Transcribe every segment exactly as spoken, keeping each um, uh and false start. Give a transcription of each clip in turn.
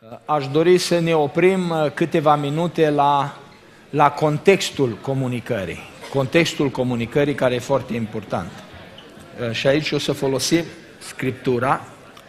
Aș dori să ne oprim câteva minute la, la contextul comunicării. Contextul comunicării care e foarte important. Și aici o să folosim Scriptura.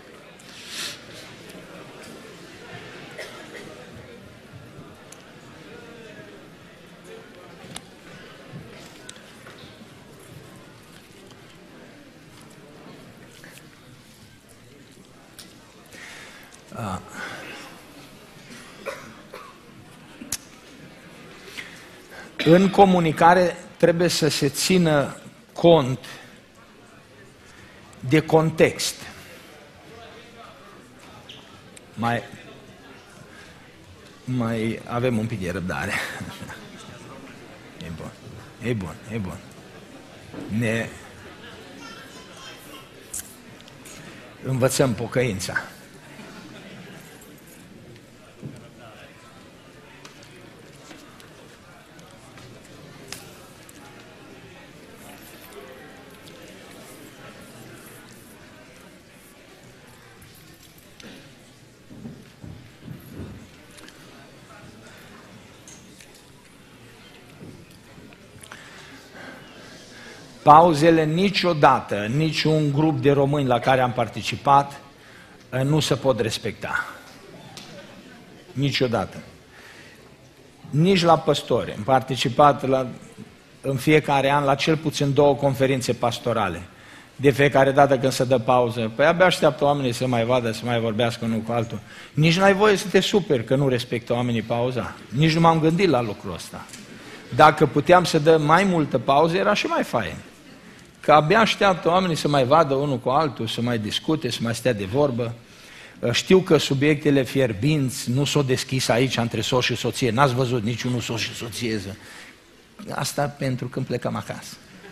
În comunicare trebuie să se țină cont de context. Mai, mai avem un pic de răbdare. E bun, e bun, e bun. Ne învățăm pocăința. Pauzele niciodată, niciun grup de români la care am participat nu se pot respecta. Niciodată. Nici la păstori. Am participat la, în fiecare an la cel puțin două conferințe pastorale. De fiecare dată când se dă pauză, păi abia așteaptă oamenii să mai vadă, să mai vorbească unul cu altul. Nici n-ai voie să te superi că nu respectă oamenii pauza. Nici nu m-am gândit la lucrul ăsta. Dacă puteam să dăm mai multă pauză, era și mai fain. Că abia așteaptă oamenii să mai vadă unul cu altul, să mai discute, să mai stea de vorbă. Știu că subiectele fierbinți nu s-au deschis aici între soț și soție. N-ați văzut niciunul soț și soție. Asta pentru când plecăm acasă.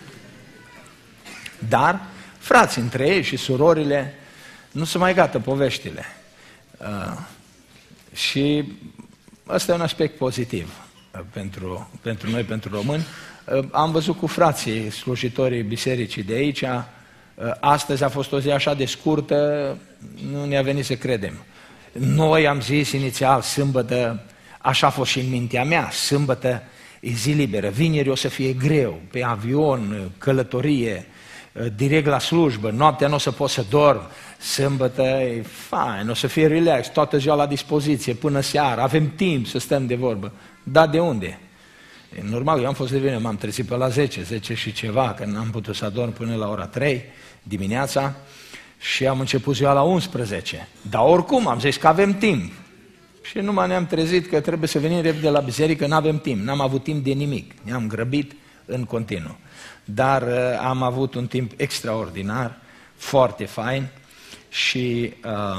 Dar frații între ei și surorile nu se mai gata poveștile. Uh, și ăsta e un aspect pozitiv uh, pentru, pentru noi, pentru români. Uh, am văzut cu frații slujitorii bisericii de aici. Uh, astăzi a fost o zi așa de scurtă, nu ne-a venit să credem. Noi am zis inițial, sâmbătă, așa a fost și în mintea mea, sâmbătă e zi liberă, vineri o să fie greu, pe avion, călătorie, direct la slujbă, noaptea nu o să pot să dorm, sâmbătă e fain, o să fie relax, toată ziua la dispoziție, până seara, avem timp să stăm de vorbă. Dar de unde? E normal, eu am fost de vineri, m-am trezit pe la zece, zece și ceva, că n-am putut să adorm până la ora trei dimineața și am început ziua la unsprezece. Dar oricum am zis că avem timp. Și numai ne-am trezit că trebuie să venim repede la biserică, n-avem timp, n-am avut timp de nimic, ne-am grăbit în continuu. Dar uh, am avut un timp extraordinar, foarte fain și uh,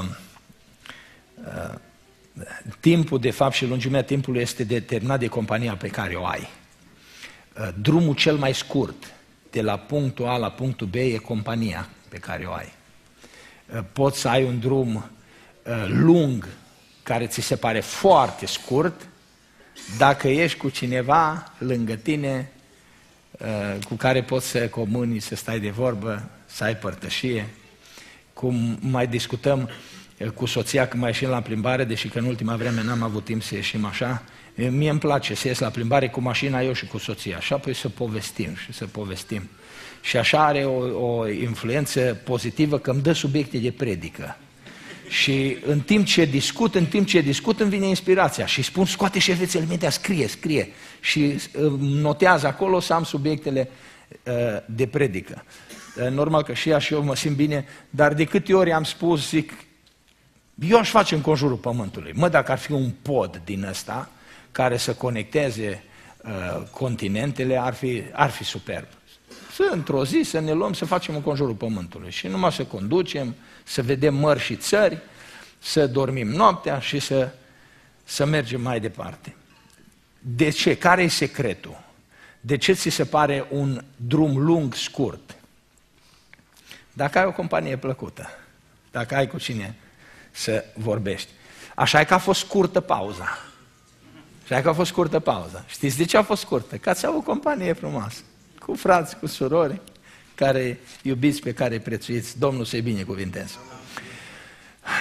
uh, timpul, de fapt, și lungimea timpului este determinat de compania pe care o ai. Uh, drumul cel mai scurt de la punctul A la punctul B e compania pe care o ai. Uh, poți să ai un drum uh, lung care ți se pare foarte scurt dacă ești cu cineva lângă tine cu care poți să comuni, să stai de vorbă, să ai părtășie. Cum mai discutăm cu soția când mai ieșim la plimbare, deși că în ultima vreme n-am avut timp să ieșim așa, mie îmi place să ies la plimbare cu mașina, eu și cu soția, așa apoi să povestim și să povestim. Și așa are o, o influență pozitivă că îmi dă subiecte de predică. Și în timp ce discut, în timp ce discut îmi vine inspirația și spun, scoate șervețele mintea, scrie, scrie și notează acolo să am subiectele uh, de predică. Uh, normal că și ea și eu mă simt bine, dar de câte ori am spus, zic, eu aș face în conjurul pământului. Mă, dacă ar fi un pod din ăsta care să conecteze uh, continentele, ar fi, ar fi superb. Să într-o zi să ne luăm să facem în conjurul pământului și numai să conducem, să vedem mări și țări, să dormim noaptea și să, să mergem mai departe. De ce? Care e secretul? De ce ți se pare un drum lung, scurt? Dacă ai o companie plăcută, dacă ai cu cine să vorbești. Așa e că a fost scurtă pauza. Așa e că a fost scurtă pauza. Știți de ce a fost scurtă? Că ați avut o companie frumoasă, cu frați, cu surori, care iubiți, pe care prețuiți. Domnul să-i binecuvinteze.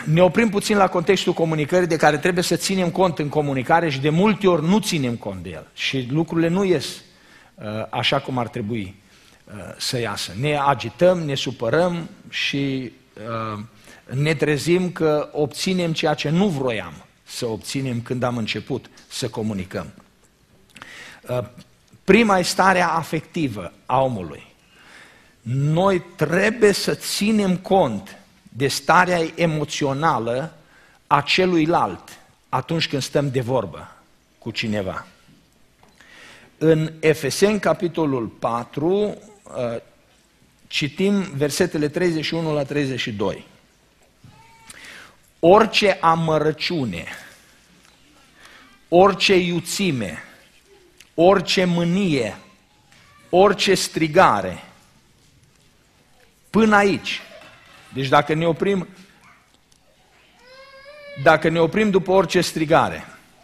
ne oprim puțin la contextul comunicării de care trebuie să ținem cont în comunicare și de multe ori nu ținem cont de el și lucrurile nu ies uh, așa cum ar trebui uh, să iasă. Ne agităm, ne supărăm și uh, ne trezim că obținem ceea ce nu vroiam să obținem când am început să comunicăm. Uh, prima e starea afectivă a omului. Noi trebuie să ținem cont de starea emoțională a celuilalt atunci când stăm de vorbă cu cineva. În Efeseni, capitolul patru, citim versetele treizeci și unu la treizeci și doi. Orice amărăciune, orice iuțime, orice mânie, orice strigare, până aici. Deci dacă ne oprim, dacă ne oprim după orice strigare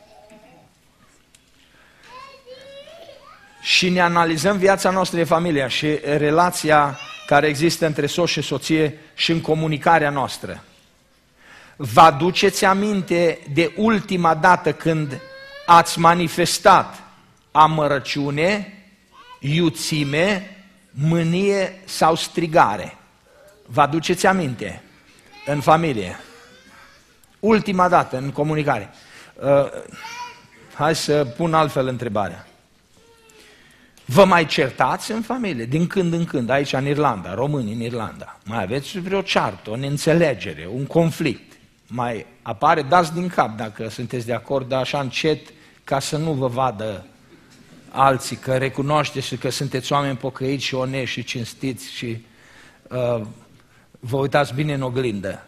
și ne analizăm viața noastră de familie și relația care există între soț și soție și în comunicarea noastră, vă aduceți aminte de ultima dată când ați manifestat amărăciune, iuțime, mânie sau strigare? Vă aduceți aminte în familie? Ultima dată în comunicare. Uh, hai să pun altfel întrebarea. Vă mai certați în familie? Din când în când, aici în Irlanda, românii în Irlanda, mai aveți vreo ceartă, o neînțelegere, un conflict? Mai apare, dați din cap dacă sunteți de acord, dar așa încet, ca să nu vă vadă alții, că recunoașteți și că sunteți oameni pocăiți și onești și cinstiți și uh, vă uitați bine în oglindă.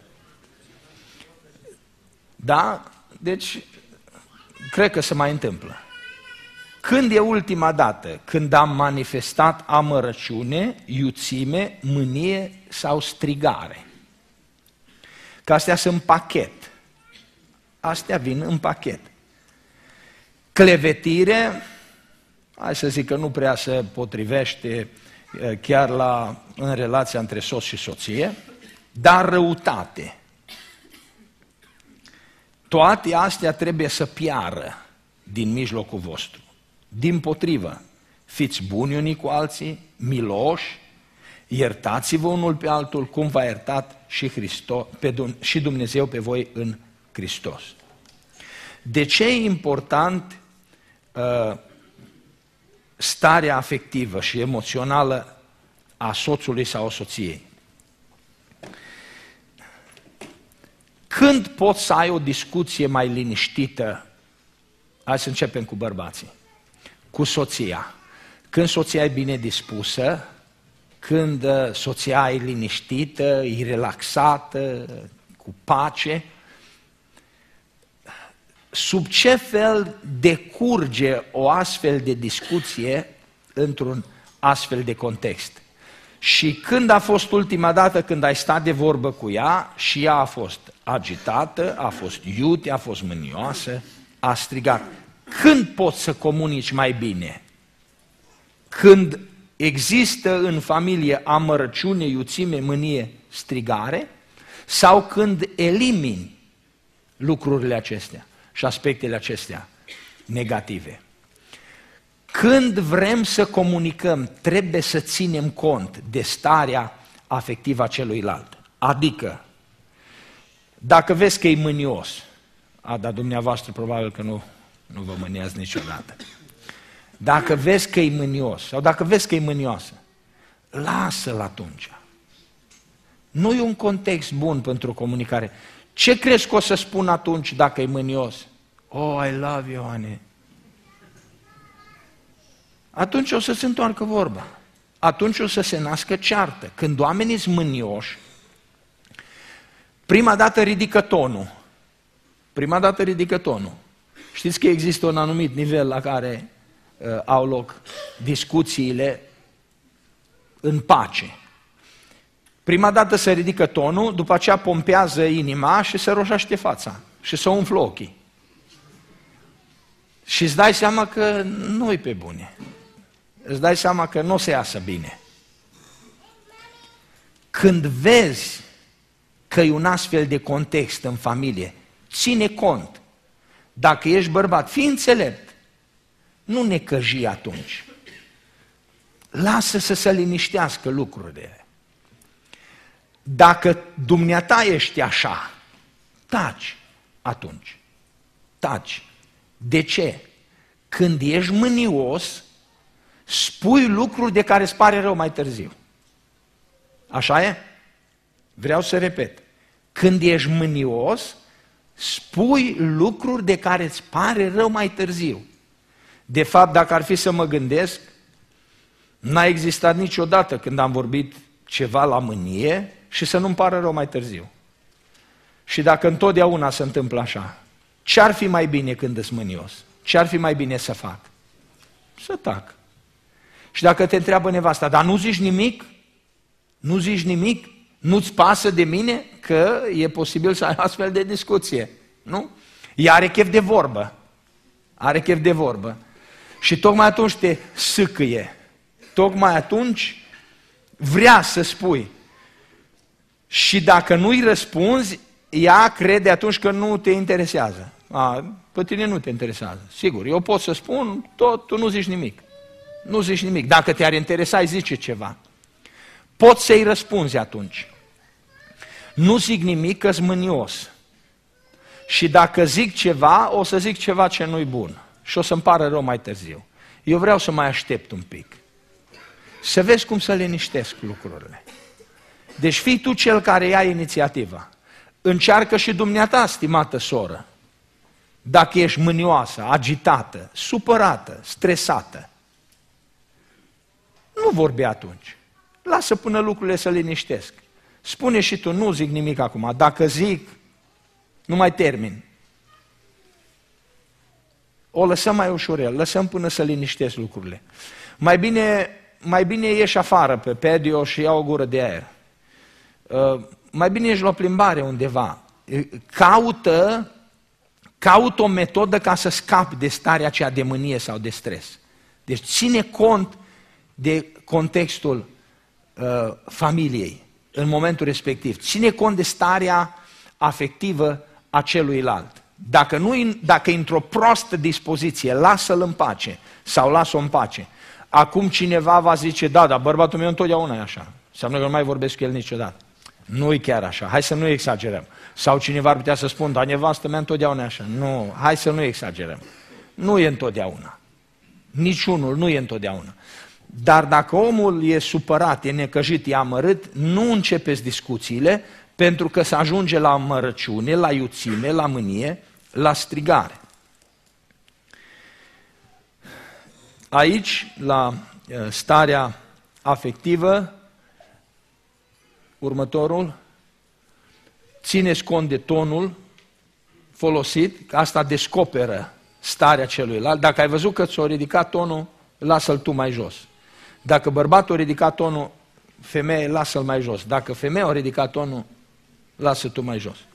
Da? Deci, cred că se mai întâmplă. Când e ultima dată când am manifestat amărăciune, iuțime, mânie sau strigare? Că astea sunt pachet. Astea vin în pachet. Clevetire, hai să zic că nu prea se potrivește chiar la, în relația între soț și soție, dar răutate. Toate astea trebuie să piară din mijlocul vostru. Dimpotrivă, fiți buni unii cu alții, miloși, iertați-vă unul pe altul, cum v-a iertat și, Hristos, pe, și Dumnezeu pe voi în Hristos. De ce e important uh, starea afectivă și emoțională a soțului sau a soției? Când poți să ai o discuție mai liniștită? Hai să începem cu bărbații. Cu soția. Când soția e bine dispusă, când soția e liniștită, e relaxată, cu pace, sub ce fel decurge o astfel de discuție într-un astfel de context? Și când a fost ultima dată când ai stat de vorbă cu ea și ea a fost agitată, a fost iute, a fost mânioasă, a strigat? Când poți să comunici mai bine? Când există în familie amărăciune, iuțime, mânie, strigare? Sau când elimini lucrurile acestea și aspectele acestea negative? Când vrem să comunicăm, trebuie să ținem cont de starea afectivă a celuilalt. Adică, dacă vezi că e mânios, a, dar dumneavoastră probabil că nu, nu vă mâniați niciodată. Dacă vezi că e mânios sau dacă vezi că e mânioasă, lasă-l atunci. Nu e un context bun pentru comunicare. Ce crezi că o să spun atunci dacă e mânios? Oh, I love you, honey. Atunci o să se întoarcă vorba. Atunci o să se nască ceartă. Când oamenii sunt mânioși, prima dată ridică tonul. Prima dată ridică tonul. Știți că există un anumit nivel la care uh, au loc discuțiile în pace. Prima dată se ridică tonul, după aceea pompează inima și se roșește fața și se umflă ochii. Și îți dai seama că nu-i pe bune. Îți dai seama că nu o să iasă bine. Când vezi că e un astfel de context în familie. Ține cont. Dacă ești bărbat, fii înțelept. Nu necăji atunci. Lasă să se liniștească lucrurile. Dacă dumneata ești așa, taci atunci. Taci. De ce? Când ești mânios, spui lucruri de care îți pare rău mai târziu. Așa e? Vreau să repet. Când ești mânios, spui lucruri de care îți pare rău mai târziu. De fapt, dacă ar fi să mă gândesc, n-a existat niciodată când am vorbit ceva la mânie și să nu-mi pară rău mai târziu. Și dacă întotdeauna se întâmplă așa, ce-ar fi mai bine când îs mânios? Ce-ar fi mai bine să fac? Să tac. Și dacă te întreabă nevasta, dar nu zici nimic? Nu zici nimic? Nu-ți pasă de mine? Că e posibil să ai astfel de discuție. Nu? Ea are chef de vorbă. Are chef de vorbă. Și tocmai atunci te sâcâie. Tocmai atunci vrea să spui. Și dacă nu-i răspunzi, ea crede atunci că nu te interesează. A, pe tine nu te interesează. Sigur, eu pot să spun tot, tu nu zici nimic. Nu zici nimic. Dacă te-ar interesa, îi zice ceva. Poți să-i răspunzi atunci. Nu zic nimic că-s mânios. Și dacă zic ceva, o să zic ceva ce nu-i bun. Și o să-mi pară rău mai târziu. Eu vreau să mai aștept un pic. Să vezi cum să liniștesc lucrurile. Deci fii tu cel care ia inițiativa. Încearcă și dumneata, stimată soră. Dacă ești mânioasă, agitată, supărată, stresată, nu vorbi atunci. Lasă până lucrurile să liniștesc. Spune și tu, nu zic nimic acum. Dacă zic, nu mai termin. O lăsăm mai ușurel, lăsăm până să liniștesc lucrurile. Mai bine, mai bine ieși afară pe patio și ia o gură de aer. Uh, mai bine ieși la o plimbare undeva. Caută, caută o metodă ca să scapi de starea aceea de mânie sau de stres. Deci ține cont de contextul uh, familiei în momentul respectiv. Ține cont de starea afectivă a celuilalt. Dacă, nu, dacă e într-o proastă dispoziție, lasă-l în pace sau lasă-o în pace. Acum cineva va zice, da, dar bărbatul meu întotdeauna e așa. Înseamnă că nu mai vorbesc cu el niciodată. Nu e chiar așa, hai să nu exagerăm. Sau cineva ar putea să spun, dar nevastă mea întotdeauna e așa. Nu, hai să nu exagerăm. Nu e întotdeauna. Niciunul nu e întotdeauna. Dar dacă omul e supărat, e necăjit, e amărât, nu începeți discuțiile, pentru că se ajunge la amărăciune, la iuțime, la mânie, la strigare. Aici, la starea afectivă, următorul, țineți cont de tonul folosit, că asta descoperă starea celuilalt. Dacă ai văzut că ți-a ridicat tonul, lasă-l tu mai jos. Dacă bărbatul a ridicat tonul, femeie, lasă-l mai jos. Dacă femeia a ridicat tonul, lasă tu mai jos.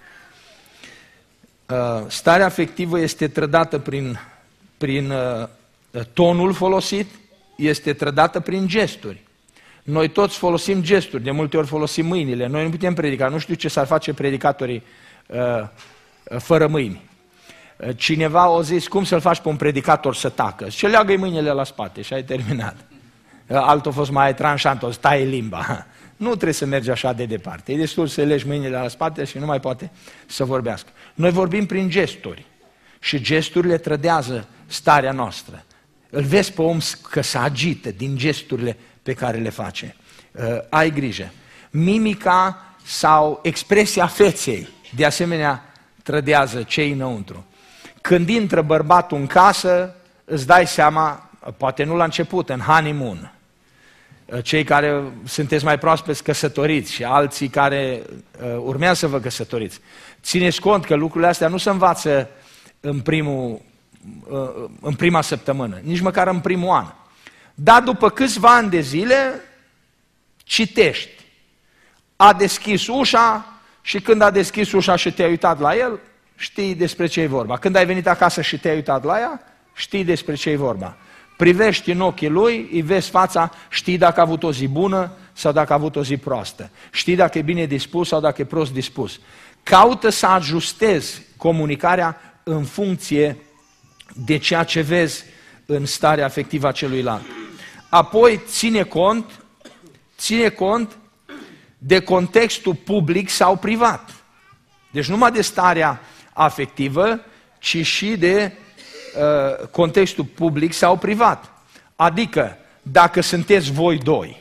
Starea afectivă este trădată prin, prin tonul folosit, este trădată prin gesturi. Noi toți folosim gesturi, de multe ori folosim mâinile. Noi nu putem predica, nu știu ce s-ar face predicatorii uh, fără mâini. Cineva a zis, cum să-l faci pe un predicator să tacă? Ce leagă-i mâinile la spate și ai terminat. Altul a fost mai tranșant, o zis, taie limba. Nu trebuie să mergi așa de departe. E destul să legi mâinile la spate și nu mai poate să vorbească. Noi vorbim prin gesturi și gesturile trădează starea noastră. Îl vezi pe om că se agită din gesturile pe care le face. Uh, ai grijă. Mimica sau expresia feței, de asemenea, trădează cei înăuntru. Când intră bărbatul în casă, îți dai seama, poate nu la început, în honeymoon, cei care sunteți mai proaspeți căsătoriți și alții care uh, urmează să vă căsătoriți, țineți cont că lucrurile astea nu se învață în, primul, uh, în prima săptămână, nici măcar în primul an. Dar după câțiva ani de zile, citești. A deschis ușa și când a deschis ușa și te-ai uitat la el, știi despre ce e vorba. Când ai venit acasă și te-ai uitat la ea, știi despre ce e vorba. Privești în ochii lui, îi vezi fața, știi dacă a avut o zi bună sau dacă a avut o zi proastă. Știi dacă e bine dispus sau dacă e prost dispus. Caută să ajustezi comunicarea în funcție de ceea ce vezi în starea afectivă a celuilalt. Apoi ține cont, ține cont de contextul public sau privat. Deci numai de starea afectivă, ci și de uh, contextul public sau privat. Adică, dacă sunteți voi doi,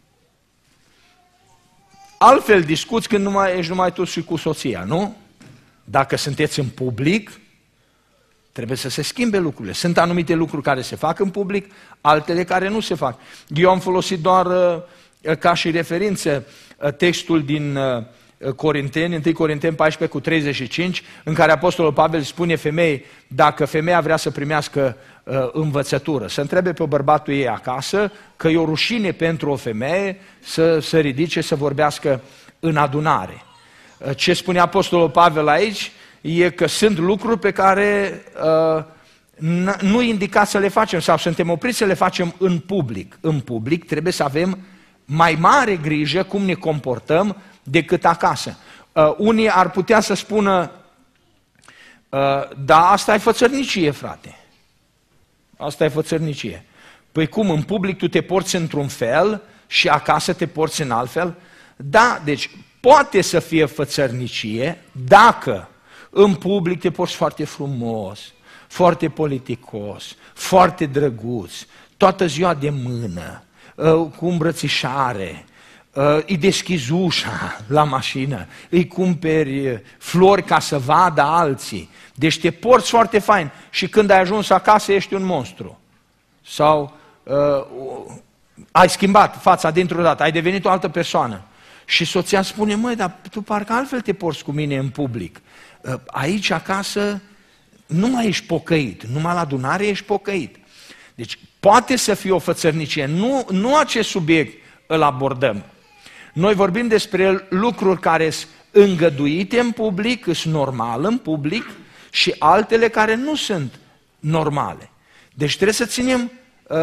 altfel discuți când numai, ești numai tu și cu soția, nu? Dacă sunteți în public, trebuie să se schimbe lucrurile. Sunt anumite lucruri care se fac în public, altele care nu se fac. Eu am folosit doar uh, ca și referință uh, textul din uh, Corinteni, întâi Corinteni paisprezece cu treizeci și cinci, în care Apostolul Pavel spune femeii, dacă femeia vrea să primească uh, învățătură, să întrebe pe bărbatul ei acasă, că e o rușine pentru o femeie să se ridice să vorbească în adunare. Uh, ce spune Apostolul Pavel aici e că sunt lucruri pe care uh, nu e indicat să le facem sau suntem opriți să le facem în public. În public trebuie să avem mai mare grijă cum ne comportăm decât acasă. Uh, unii ar putea să spună, uh, da, asta e fățărnicie, frate. Asta e fățărnicie. Păi cum, în public tu te porți într-un fel și acasă te porți în alt fel? Da, deci poate să fie fățărnicie dacă în public te porți foarte frumos, foarte politicos, foarte drăguț, toată ziua de mână, uh, cu îmbrățișare, îi deschizi ușa la mașină, îi cumperi flori ca să vadă alții. Deci te porți foarte fain și când ai ajuns acasă ești un monstru. Sau uh, ai schimbat fața dintr-o dată, ai devenit o altă persoană. Și soția spune, măi, dar tu parcă altfel te porți cu mine în public. Uh, aici acasă nu mai ești pocăit, numai la adunare ești pocăit. Deci poate să fie o fățărnicie, nu, nu acest subiect îl abordăm. Noi vorbim despre lucruri care sunt îngăduite în public, sunt normale în public și altele care nu sunt normale. Deci trebuie să ținem, uh,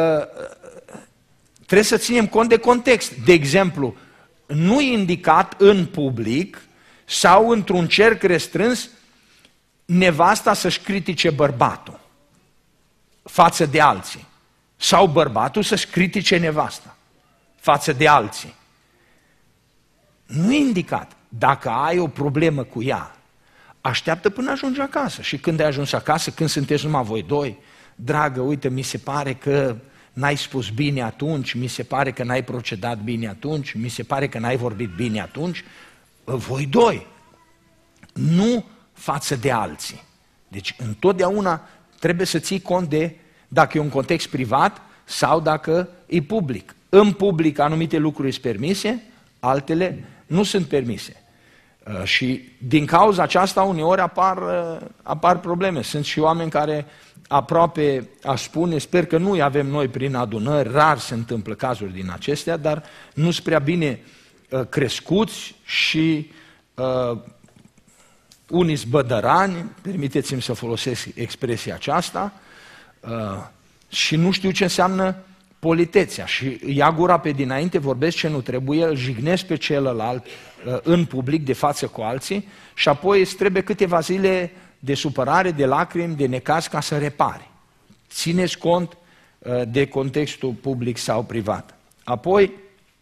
trebuie să ținem cont de context. De exemplu, nu e indicat în public sau într-un cerc restrâns nevasta să-și critique bărbatul față de alții sau bărbatul să-și critique nevasta față de alții. Nu e indicat. Dacă ai o problemă cu ea, așteaptă până ajungi acasă. Și când ai ajuns acasă, când sunteți numai voi doi, dragă, uite, mi se pare că n-ai spus bine atunci, mi se pare că n-ai procedat bine atunci, mi se pare că n-ai vorbit bine atunci, voi doi. Nu față de alții. Deci întotdeauna trebuie să ții cont de dacă e un context privat sau dacă e public. În public anumite lucruri sunt permise, altele nu sunt permise. Uh, și din cauza aceasta uneori apar, uh, apar probleme. Sunt și oameni care aproape, aș spune, sper că nu-i avem noi prin adunări, rar se întâmplă cazuri din acestea, dar nu sunt prea bine uh, crescuți și uh, unii zbădărani, permiteți-mi să folosesc expresia aceasta, uh, și nu știu ce înseamnă politețea și ia gura pe dinainte, vorbesc ce nu trebuie, îl jignesc pe celălalt în public, de față cu alții și apoi îți trebuie câteva zile de supărare, de lacrimi, de necaz ca să repari. Țineți cont de contextul public sau privat. Apoi,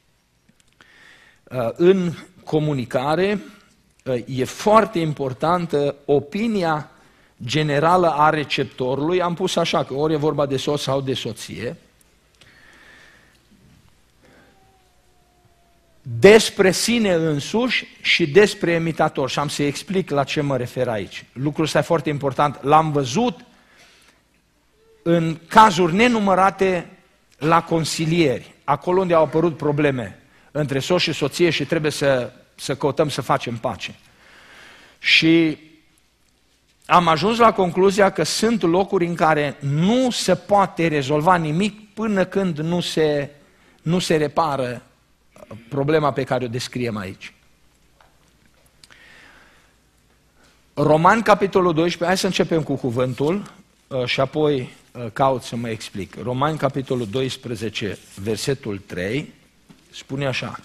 în comunicare, e foarte importantă opinia generală a receptorului, am pus așa, că ori e vorba de soț sau de soție, despre sine însuși și despre imitator. Și am să explic la ce mă refer aici. Lucrul ăsta e foarte important. L-am văzut în cazuri nenumărate la consilieri, acolo unde au apărut probleme între soț și soție și trebuie să, să căutăm să facem pace. Și am ajuns la concluzia că sunt locuri în care nu se poate rezolva nimic până când nu se, nu se repară problema pe care o descriem aici. Romani, capitolul doisprezece, hai să începem cu cuvântul și apoi caut să mă explic. Romani, capitolul doisprezece, versetul trei, spune așa: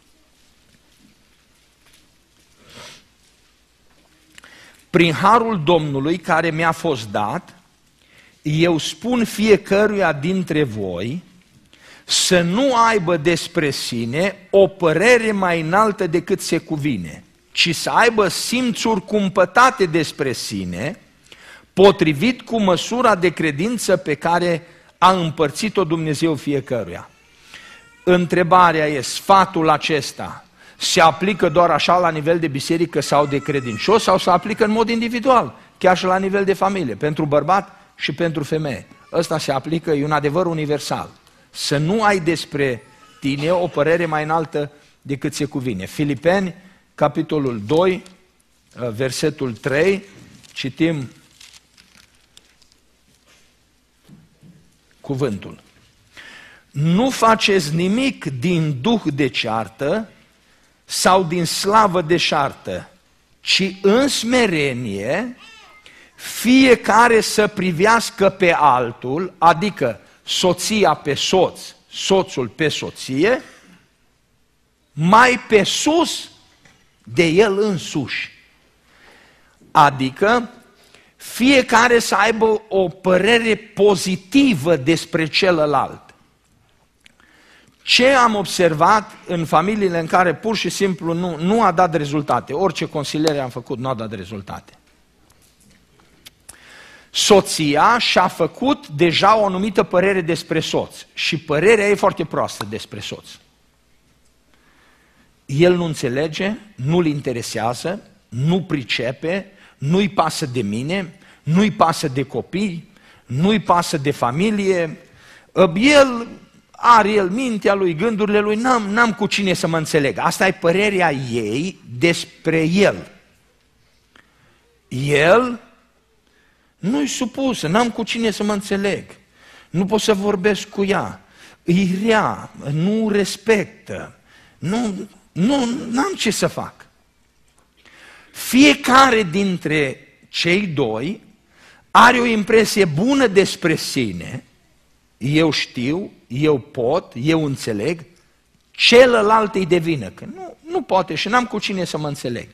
prin harul Domnului care mi-a fost dat, eu spun fiecăruia dintre voi să nu aibă despre sine o părere mai înaltă decât se cuvine, ci să aibă simțuri cumpătate despre sine, potrivit cu măsura de credință pe care a împărțit-o Dumnezeu fiecăruia. Întrebarea e, sfatul acesta se aplică doar așa la nivel de biserică sau de credincios, sau se aplică în mod individual, chiar și la nivel de familie, pentru bărbat și pentru femeie? Ăsta se aplică, e un adevăr universal. Să nu ai despre tine o părere mai înaltă decât se cuvine. Filipeni, capitolul doi, versetul trei, citim cuvântul. Nu faceți nimic din duh de ceartă sau din slavă deșartă, ci în smerenie fiecare să privească pe altul, adică soția pe soț, soțul pe soție, mai pe sus de el însuși. Adică fiecare să aibă o părere pozitivă despre celălalt. Ce am observat în familiile în care pur și simplu nu, nu a dat rezultate, orice consiliere am făcut nu a dat rezultate. Soția și-a făcut deja o anumită părere despre soț și părerea e foarte proastă despre soț. El nu înțelege, nu-l interesează, nu pricepe, nu-i pasă de mine, nu-i pasă de copii, nu-i pasă de familie, el are el mintea lui, gândurile lui, n-am, n-am cu cine să mă înțeleg. Asta e părerea ei despre el. El nu-i supusă, n-am cu cine să mă înțeleg, nu pot să vorbesc cu ea, îi rea, nu respectă, nu, nu, n-am ce să fac. Fiecare dintre cei doi are o impresie bună despre sine, eu știu, eu pot, eu înțeleg, celălalt îi devină, că nu, nu poate și n-am cu cine să mă înțeleg.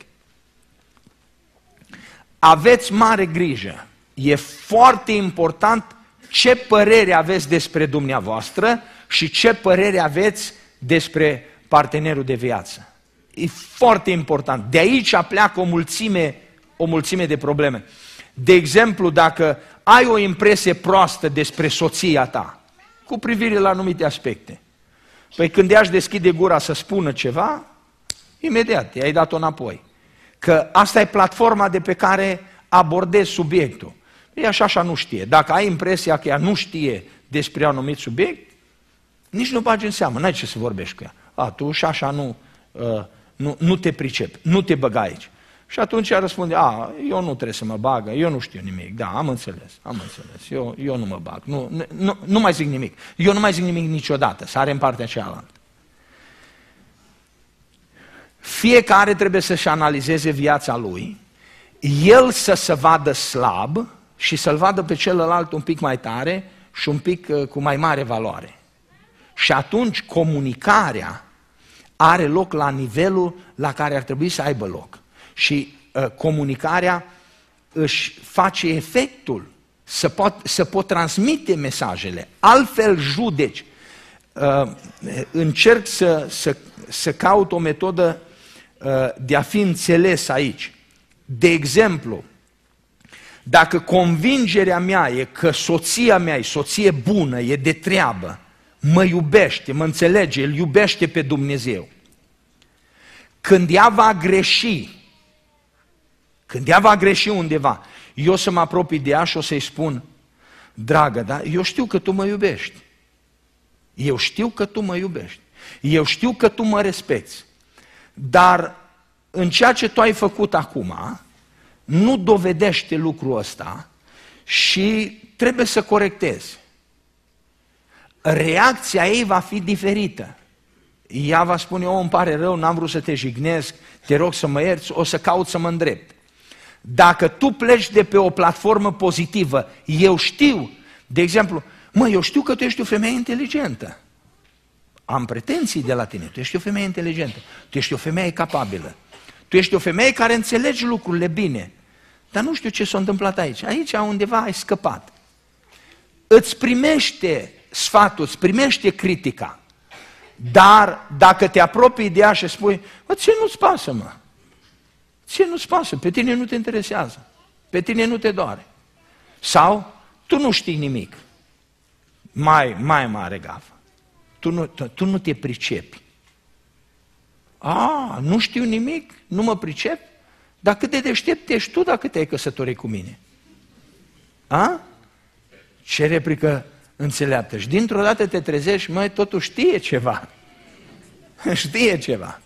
Aveți mare grijă, e foarte important ce părere aveți despre dumneavoastră și ce părere aveți despre partenerul de viață. E foarte important. De aici pleacă o mulțime, o mulțime de probleme. De exemplu, dacă ai o impresie proastă despre soția ta, cu privire la anumite aspecte, păi când ea își deschide gura să spună ceva, imediat i-ai dat-o înapoi. Că asta e platforma de pe care abordezi subiectul. E așa, așa nu știe. Dacă ai impresia că ea nu știe despre un anumit subiect, nici nu bagi în seamă, n-ai ce să vorbești cu ea. A, tu și așa nu, uh, nu, nu te pricepi, nu te băga aici. Și atunci ea răspunde, a, eu nu trebuie să mă bagă, eu nu știu nimic, da, am înțeles, am înțeles, eu, eu nu mă bag, nu, nu, nu mai zic nimic, eu nu mai zic nimic niciodată, sare în partea cealaltă. Fiecare trebuie să-și analizeze viața lui, el să se vadă slab și să-l vadă pe celălalt un pic mai tare și un pic uh, cu mai mare valoare. Și atunci comunicarea are loc la nivelul la care ar trebui să aibă loc. Și uh, comunicarea își face efectul, să pot, să pot transmite mesajele, altfel judeci. Uh, încerc să, să, să caut o metodă uh, de a fi înțeles aici. De exemplu, dacă convingerea mea e că soția mea e soție bună, e de treabă, mă iubește, mă înțelege, îl iubește pe Dumnezeu, când ea va greși, când ea va greși undeva, eu să mă apropii de ea și o să-i spun, dragă, da, eu știu că tu mă iubești, eu știu că tu mă iubești, eu știu că tu mă respecti, dar în ceea ce tu ai făcut acum, nu dovedește lucrul ăsta și trebuie să corectezi. Reacția ei va fi diferită. Ea va spune, o, îmi pare rău, n-am vrut să te jignesc, te rog să mă ierți, o să caut să mă îndrept. Dacă tu pleci de pe o platformă pozitivă, eu știu, de exemplu, mă, eu știu că tu ești o femeie inteligentă. am pretenții de la tine, tu ești o femeie inteligentă, tu ești o femeie capabilă, tu ești o femeie care înțelegi lucrurile bine, dar nu știu ce s-a întâmplat aici, aici undeva ai scăpat. Îți primește sfatul, îți primește critica, dar dacă te apropii de ea și spui, bă, ce nu-ți pasă, mă? Ce nu-ți pasă? Pe tine nu te interesează, pe tine nu te doare. Sau, tu nu știi nimic, mai, mai mare gafă, tu nu, tu, tu nu te pricepi. A, nu știu nimic, nu mă pricep? Dar cât de deștept ești tu dacă te-ai căsătorit cu mine? A? Ce replică înțeleaptă. Și dintr-o dată te trezești, măi, totul știe ceva. Știe ceva.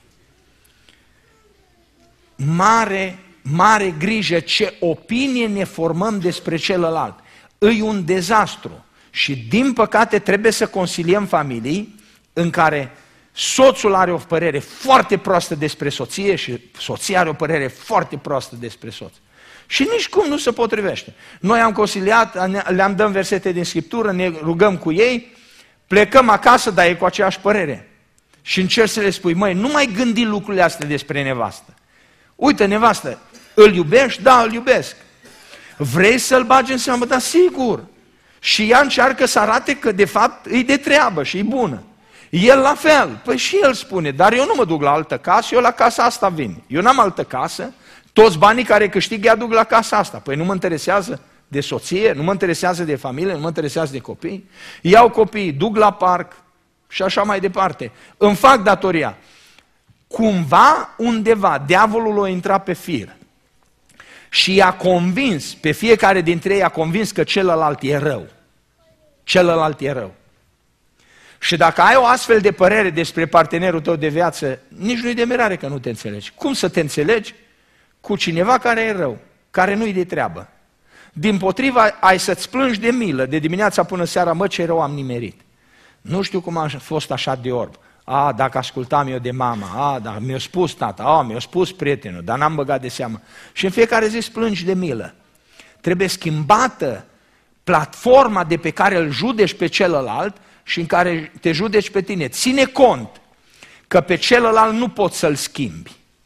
Mare, mare grijă ce opinie ne formăm despre celălalt. Îi un dezastru. Și din păcate trebuie să consiliem familii în care soțul are o părere foarte proastă despre soție și soția are o părere foarte proastă despre soț. Și nici cum nu se potrivește. Noi am consiliat, le-am dăm versete din Scriptură, ne rugăm cu ei, plecăm acasă, dar e cu aceeași părere. Și încerci să le spui, măi, nu mai gândi lucrurile astea despre nevastă. Uite, nevastă, îl iubești? Da, îl iubesc. Vrei să-l bagi în seamă? Da, sigur. Și ea încearcă să arate că de fapt e de treabă și e bună. El la fel. Păi și el spune, dar eu nu mă duc la altă casă, eu la casa asta vin. Eu n-am altă casă, toți banii care câștig ea duc la casa asta. Păi nu mă interesează de soție, nu mă interesează de familie, nu mă interesează de copii. Iau copiii, duc la parc și așa mai departe. Îmi fac datoria. Cumva, undeva, diavolul a intrat pe fir și i-a convins, pe fiecare dintre ei i-a convins că celălalt e rău. Celălalt e rău. Și dacă ai o astfel de părere despre partenerul tău de viață, nici nu-i de mirare că nu te înțelegi. Cum să te înțelegi cu cineva care e rău, care nu-i de treabă? Dimpotrivă, ai să-ți plângi de milă, de dimineața până seara, mă, ce rău am nimerit. Nu știu cum a fost așa de orb. A, dacă ascultam eu de mama, a, dacă mi-a spus tata, a, mi-a spus prietenul, dar n-am băgat de seamă. Și în fiecare zi plângi de milă. Trebuie schimbată platforma de pe care îl judeci pe celălalt și în care te judeci pe tine. Ține cont că pe celălalt nu poți să-l schimbi.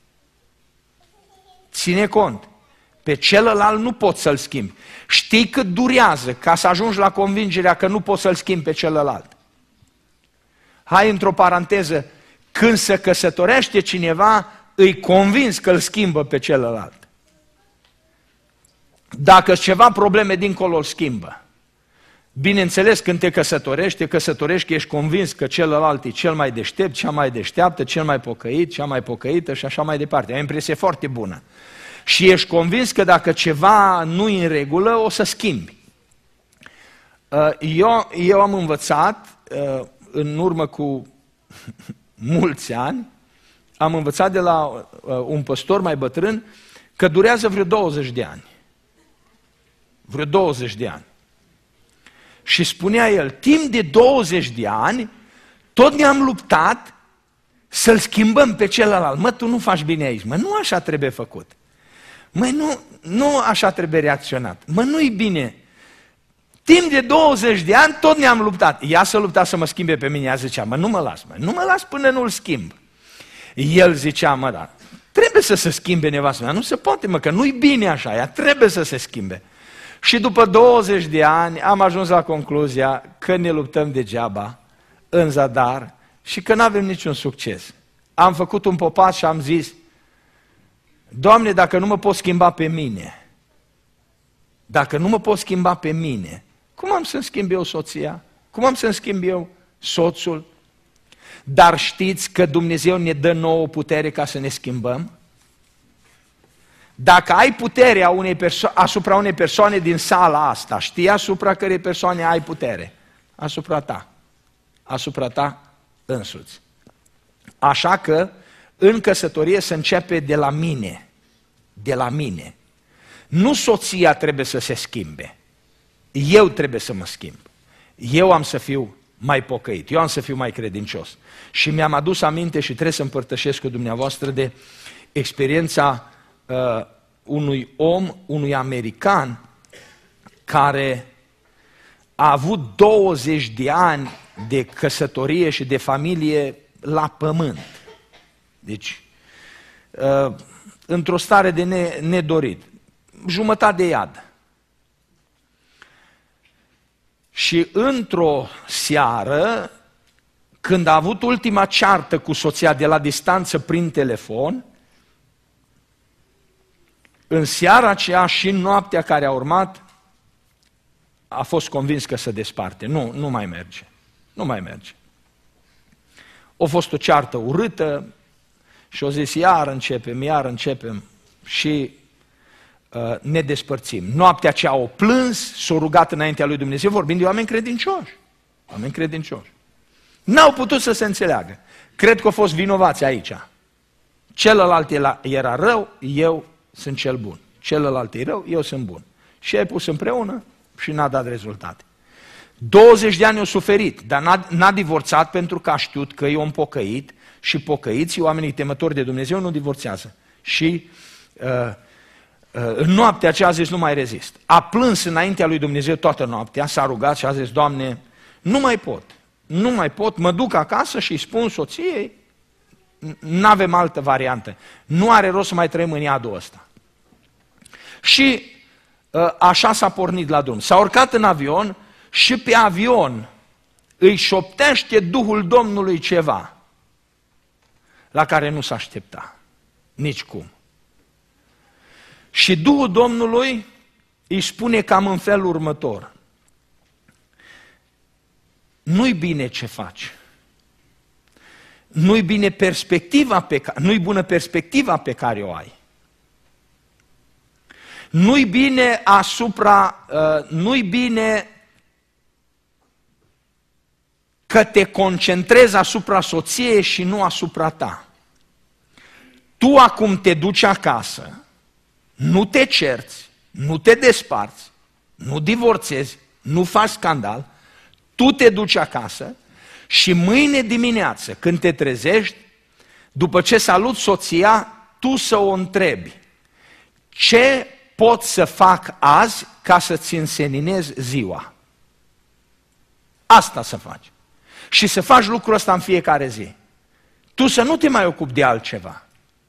Ține cont. Pe celălalt nu poți să-l schimbi. Știi cât durează ca să ajungi la convingerea că nu poți să-l schimbi pe celălalt. Hai într-o paranteză, când se căsătorește cineva, îi convins că îl schimbă pe celălalt. Dacă ceva probleme dincolo îl schimbă. Bineînțeles, când te căsătorești, te căsătorești că ești convins că celălalt e cel mai deștept, cea mai deșteaptă, cel mai pocăit, cea mai pocăită și așa mai departe. Ai o impresie foarte bună. Și ești convins că dacă ceva nu e în regulă, o să schimbi. Eu, eu am învățat, în urmă cu mulți ani, am învățat de la un păstor mai bătrân că durează vreo douăzeci de ani. Vreo douăzeci de ani. Și spunea el, timp de douăzeci de ani, tot ne-am luptat să-l schimbăm pe celălalt. Mă, tu nu faci bine aici, mă, nu așa trebuie făcut. Măi, nu, nu așa trebuie reacționat. Mă, nu-i bine. Timp de douăzeci de ani tot ne-am luptat. Ea să lupta să mă schimbe pe mine, ea zicea, mă, nu mă las, mă, nu mă las până nu-l schimb. El zicea, mă, da, trebuie să se schimbe nevastă mea, nu se poate, mă, că nu-i bine așa, ea trebuie să se schimbe. Și după douăzeci de ani am ajuns la concluzia că ne luptăm degeaba, în zadar, și că nu avem niciun succes. Am făcut un popas și am zis, Doamne, dacă nu mă pot schimba pe mine, dacă nu mă pot schimba pe mine, cum am să-mi schimb eu soția? Cum am să-mi schimb eu soțul? Dar știți că Dumnezeu ne dă nouă putere ca să ne schimbăm? Dacă ai puterea unei perso- asupra unei persoane din sala asta, știi asupra cărei persoane ai putere? Asupra ta. Asupra ta însuți. Așa că, în căsătorie se începe de la mine. De la mine. Nu soția trebuie să se schimbe. Eu trebuie să mă schimb. Eu am să fiu mai pocăit. Eu am să fiu mai credincios. Și mi-am adus aminte și trebuie să împărtășesc cu dumneavoastră de experiența uh, unui om, unui american, care a avut douăzeci de ani de căsătorie și de familie la pământ. Deci, într-o stare de nedorit, jumătate de iad. Și într-o seară, când a avut ultima ceartă cu soția de la distanță prin telefon, în seara aceea și în noaptea care a urmat, a fost convins că se desparte. Nu, nu mai merge. Nu mai merge. A fost o ceartă urâtă și a zis, iar începem, iar începem și uh, ne despărțim. Noaptea aceea au plâns, s-au rugat înaintea lui Dumnezeu, vorbind de oameni credincioși. Oameni credincioși. N-au putut să se înțeleagă. Cred că au fost vinovați aici. Celălalt era rău, eu sunt cel bun. Celălalt e rău, eu sunt bun. Și ai pus împreună și n-a dat rezultate. douăzeci de ani au suferit, dar n-a, n-a divorțat pentru că a știut că e om pocăit și pocăiții, oamenii temători de Dumnezeu, nu divorțează. Și uh, uh, în noaptea aceea a zis, nu mai rezist. A plâns înaintea lui Dumnezeu toată noaptea, s-a rugat și a zis, Doamne, nu mai pot, nu mai pot, mă duc acasă și îi spun soției, n-avem altă variantă. Nu are rost să mai trăim în iadul ăsta. Și uh, așa s-a pornit la drum. S-a urcat în avion și pe avion îi șoptește Duhul Domnului ceva la care nu s-a aștepta. Nici cum. Și Duhul Domnului îi spune cam în felul următor. Nu-i bine ce faci. Nu-i bine perspectiva pe care, nu-i bună perspectiva pe care o ai. Nu-i bine asupra, uh, nu-i bine că te concentrezi asupra soției și nu asupra ta. Tu acum te duci acasă, nu te cerți, nu te desparți, nu divorțezi, nu faci scandal, tu te duci acasă și mâine dimineață, când te trezești, după ce salut soția, tu să o întrebi, ce pot să fac azi ca să-ți înseninez ziua? Asta să faci. Și să faci lucrul ăsta în fiecare zi. Tu să nu te mai ocupi de altceva.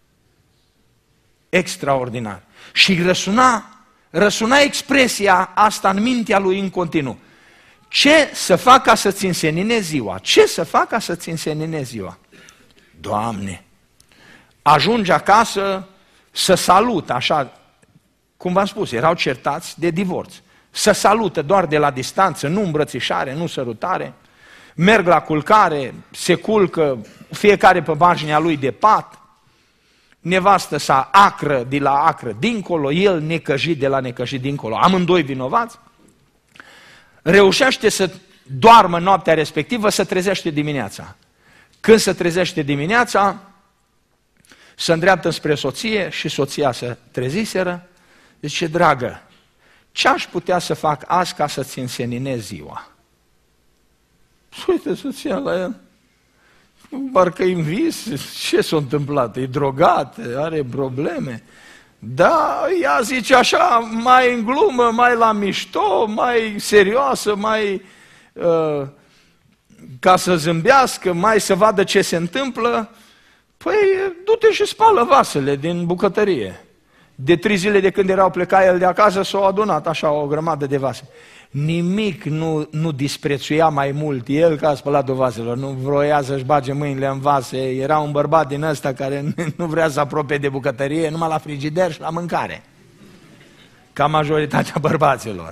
Extraordinar. Și răsuna, răsuna expresia asta în mintea lui în continuu. Ce să fac ca să-ți înseninez ziua? Ce să fac ca să-ți înseninez ziua? Doamne! Ajungi acasă să salut, așa, cum v-am spus, erau certați de divorț. Să salută doar de la distanță, nu îmbrățișare, nu sărutare. Merg la culcare, se culcă fiecare pe marginea lui de pat. Nevastă sa acră de la acră dincolo, el necăjit de la necăjit dincolo. Amândoi vinovați. Reușește să doarmă noaptea respectivă, să trezește dimineața. Când se trezește dimineața, se îndreaptă spre soție și soția se treziseră. Zice, dragă, ce aș putea să fac azi ca să-ți înseninez ziua? Și uite soția la el, parcă-i în vis, ce s-a întâmplat? E drogat, are probleme. Da, ea zice așa, mai în glumă, mai la mișto, mai serioasă, mai uh, ca să zâmbească, mai să vadă ce se întâmplă. Păi, du-te și spală vasele din bucătărie. De trei zile de când erau plecat el de acasă, s-au adunat așa o grămadă de vase. Nimic nu, nu disprețuia mai mult el ca spălatul vaselor, nu vroia să-și bage mâinile în vase, era un bărbat din ăsta care nu vrea să apropie de bucătărie, numai la frigider și la mâncare, ca majoritatea bărbaților.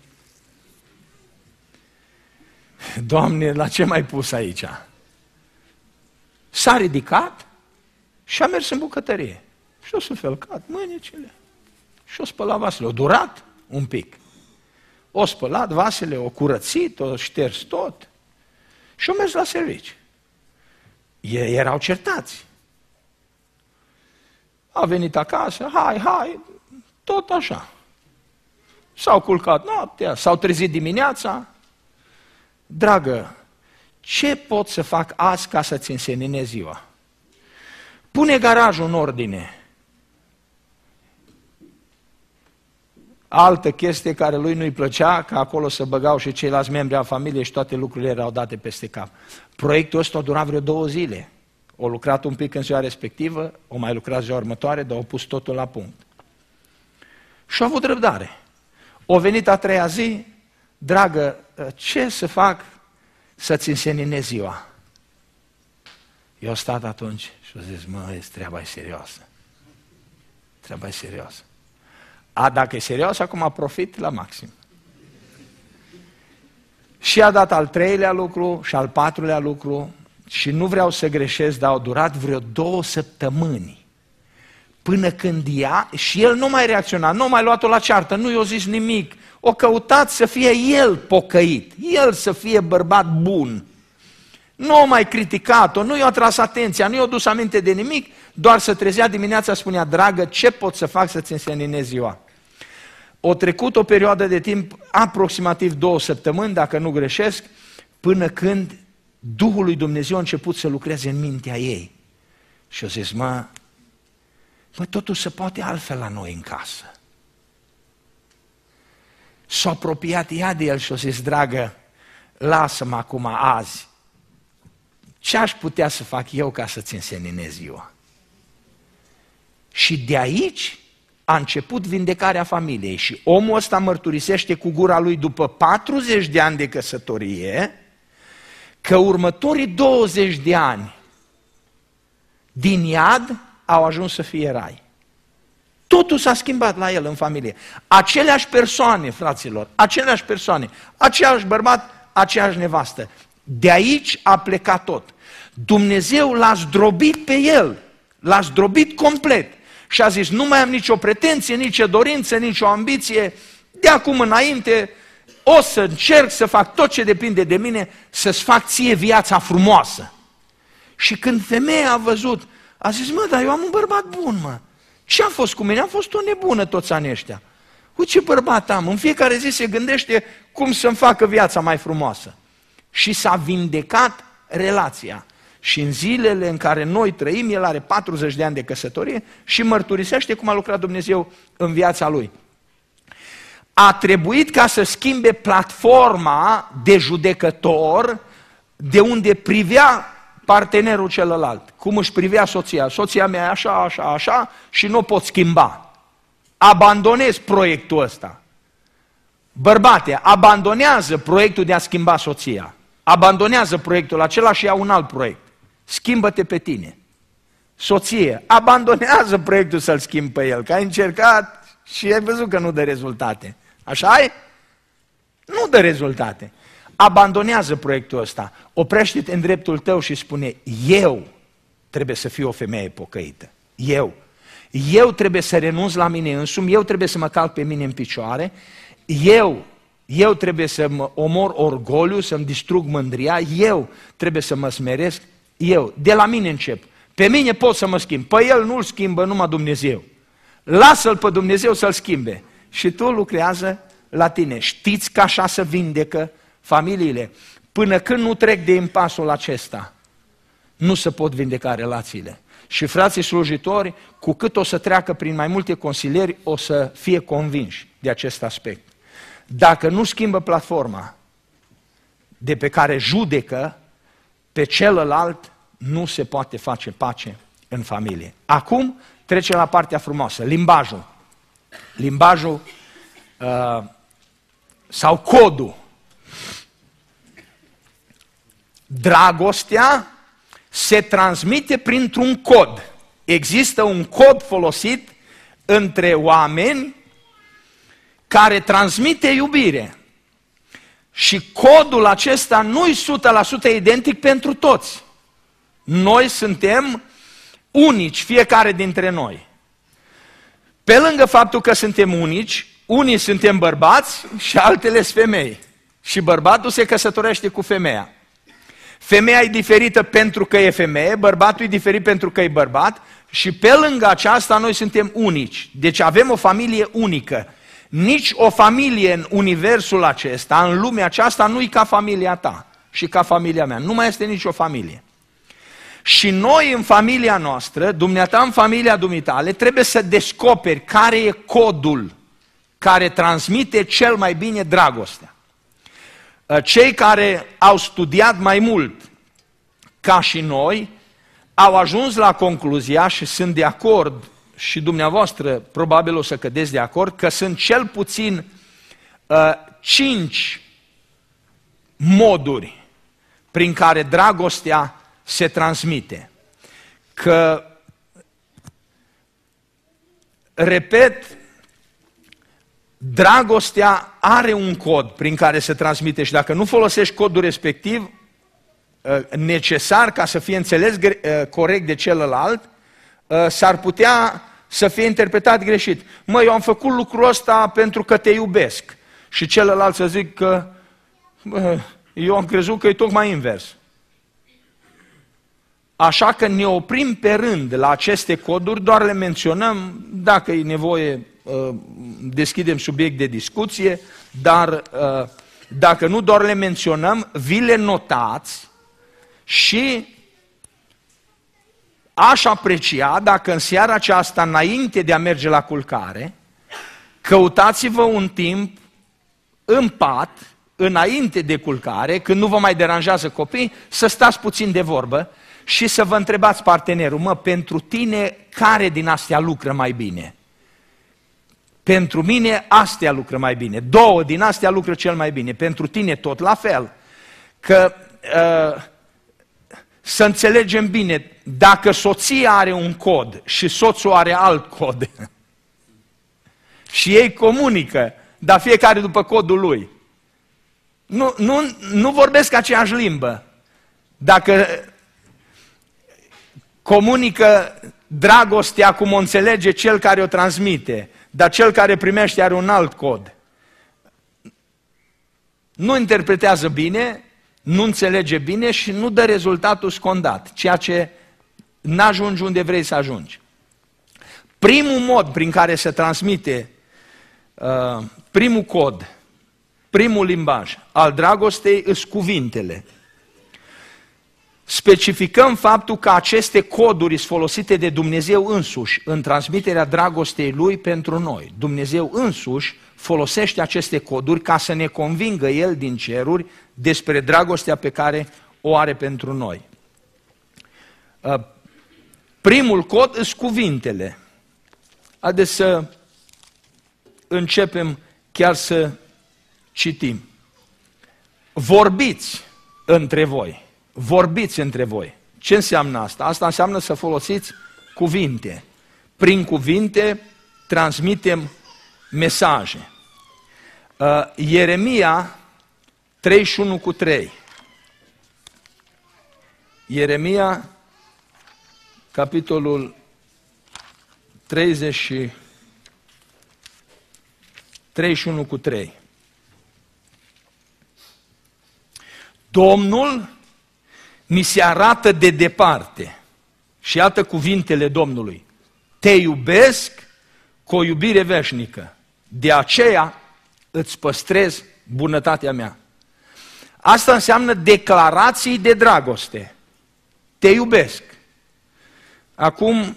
Doamne, la ce m-ai pus aici? S-a ridicat și a mers în bucătărie. Și-o sufălcat mâinile și-o spălat vasele. O durat un pic. O spălat vasele, o curățit, o șters tot și o mers la servici. Ei erau certați. A venit acasă, hai, hai, tot așa. S-au culcat noaptea, s-au trezit dimineața. Dragă, ce pot să fac azi ca să-ți înseninez ziua? Pune garajul în ordine. altă chestie care lui nu-i plăcea, că acolo se băgau și ceilalți membri al familiei și toate lucrurile erau date peste cap. Proiectul ăsta a durat vreo două zile. O lucrat un pic în ziua respectivă, o mai lucrat ziua următoare, dar au pus totul la punct. Și au avut răbdare. O venit a treia zi, dragă, ce să fac să-ți înseninez ziua? Eu am stat atunci și au zis, mă, treaba e serioasă. Treaba e serioasă. A, dacă e serios, acum profit la maxim. Și a dat al treilea lucru și al patrulea lucru și nu vreau să greșesc, dar au durat vreo două săptămâni până când ea, și el nu mai reacționa, nu mai luat-o la ceartă, nu i-a zis nimic, o căutat să fie el pocăit, el să fie bărbat bun. Nu a mai criticat-o, nu i-a tras atenția, nu i-a dus aminte de nimic, doar să trezea dimineața, spunea, dragă, ce pot să fac să-ți înseninez ziua? O trecut o perioadă de timp, aproximativ două săptămâni, dacă nu greșesc, până când Duhul lui Dumnezeu a început să lucreze în mintea ei. Și a zis, mă, mă, totul se poate altfel la noi în casă. S-a apropiat ea de el și a zis, dragă, lasă-mă acum azi. Ce aș putea să fac eu ca să-ți înseninez ziua? Și de aici a început vindecarea familiei și omul ăsta mărturisește cu gura lui după patruzeci de ani de căsătorie că următorii douăzeci de ani din iad au ajuns să fie rai. Totul s-a schimbat la el în familie. Aceleași persoane, fraților, aceleași persoane, același bărbat, aceeași nevastă. De aici a plecat tot. Dumnezeu l-a zdrobit pe el, l-a zdrobit complet și a zis, nu mai am nicio pretenție, nicio dorință, nicio ambiție, de acum înainte o să încerc să fac tot ce depinde de mine, să-ți fac ție viața frumoasă. Și când femeia a văzut, a zis, mă, dar eu am un bărbat bun, mă. Ce a fost cu mine? Am fost o nebună toți anii ăștia. Uite ce bărbat am, în fiecare zi se gândește cum să-mi facă viața mai frumoasă. Și s-a vindecat relația. Și în zilele în care noi trăim, el are patruzeci de ani de căsătorie și mărturisește cum a lucrat Dumnezeu în viața lui. A trebuit ca să schimbe platforma de judecător de unde privea partenerul celălalt, cum își privea soția. Soția mea e așa, așa, așa și nu o pot schimba. Abandonez proiectul ăsta. Bărbate, abandonează proiectul de a schimba soția. Abandonează proiectul acela și ia un alt proiect. Schimbă-te pe tine. Soție, abandonează proiectul să-l schimbi pe el, că ai încercat și ai văzut că nu dă rezultate. Așa e? Nu dă rezultate. Abandonează proiectul ăsta. Oprește-te în dreptul tău și spune, eu trebuie să fiu o femeie pocăită. Eu. Eu trebuie să renunț la mine însumi, eu trebuie să mă calc pe mine în picioare, eu Eu trebuie să mă omor orgoliu, să-mi distrug mândria, eu trebuie să mă smeresc, eu, de la mine încep. Pe mine pot să mă schimb, pe el nu-l schimbă numai Dumnezeu. Lasă-l pe Dumnezeu să-l schimbe și tu lucrează la tine. Știți că așa se vindecă familiile. Până când nu trec de impasul acesta, nu se pot vindeca relațiile. Și frații slujitori, cu cât o să treacă prin mai multe consilieri, o să fie convinși de acest aspect. Dacă nu schimbă platforma de pe care judecă pe celălalt, nu se poate face pace în familie. Acum trecem la partea frumoasă, limbajul. Limbajul uh, sau codul. Dragostea se transmite printr-un cod. Există un cod folosit între oameni care transmite iubire. Și codul acesta nu-i o sută la sută identic pentru toți. Noi suntem unici, fiecare dintre noi. Pe lângă faptul că suntem unici, unii suntem bărbați și altele sunt femei. Și bărbatul se căsătorește cu femeia. Femeia e diferită pentru că e femeie, bărbatul e diferit pentru că e bărbat și pe lângă aceasta noi suntem unici. Deci avem o familie unică. Nici o familie în universul acesta, în lumea aceasta, nu e ca familia ta și ca familia mea. Nu mai este nicio familie. Și noi în familia noastră, dumneata în familia dumitale, trebuie să descoperi care e codul care transmite cel mai bine dragostea. Cei care au studiat mai mult ca și noi au ajuns la concluzia, și sunt de acord, și dumneavoastră probabil o să cădeți de acord, că sunt cel puțin uh, cinci moduri prin care dragostea se transmite. Că, repet, dragostea are un cod prin care se transmite și dacă nu folosești codul respectiv, necesar ca să fie înțeles corect de celălalt, s-ar putea să fie interpretat greșit. Mă, eu am făcut lucrul ăsta pentru că te iubesc. Și celălalt să zic că bă, eu am crezut că e tocmai invers. Așa că ne oprim pe rând la aceste coduri, doar le menționăm, dacă e nevoie deschidem subiect de discuție, dar dacă nu, doar le menționăm, vi le notați și aș aprecia dacă în seara aceasta, înainte de a merge la culcare, căutați-vă un timp în pat, înainte de culcare, când nu vă mai deranjează copii, să stați puțin de vorbă și să vă întrebați partenerul, mă, pentru tine care din astea lucră mai bine? Pentru mine astea lucră mai bine, două din astea lucră cel mai bine, pentru tine tot la fel. Că uh, să înțelegem bine, dacă soția are un cod și soțul are alt cod și ei comunică, dar fiecare după codul lui, nu, nu, nu vorbesc aceeași limbă. Dacă comunică dragostea cum o înțelege cel care o transmite, dar cel care primește are un alt cod, nu interpretează bine, nu înțelege bine și nu dă rezultatul scondat, ceea ce n-ajungi unde vrei să ajungi. Primul mod prin care se transmite, uh, primul cod, primul limbaj al dragostei îs cuvintele. Specificăm faptul că aceste coduri sunt folosite de Dumnezeu însuși în transmiterea dragostei Lui pentru noi. Dumnezeu însuși folosește aceste coduri ca să ne convingă El din ceruri despre dragostea pe care o are pentru noi. Primul cod sunt cuvintele. Haideți să începem chiar să citim. Vorbiți între voi. Vorbiți între voi. Ce înseamnă asta? Asta înseamnă să folosiți cuvinte. Prin cuvinte transmitem mesaje. Uh, Ieremia treizeci și unu cu trei. Ieremia, capitolul treizeci și unu cu trei. Domnul mi se arată de departe și iată cuvintele Domnului. Te iubesc cu o iubire veșnică, de aceea îți păstrez bunătatea mea. Asta înseamnă declarații de dragoste. Te iubesc. Acum,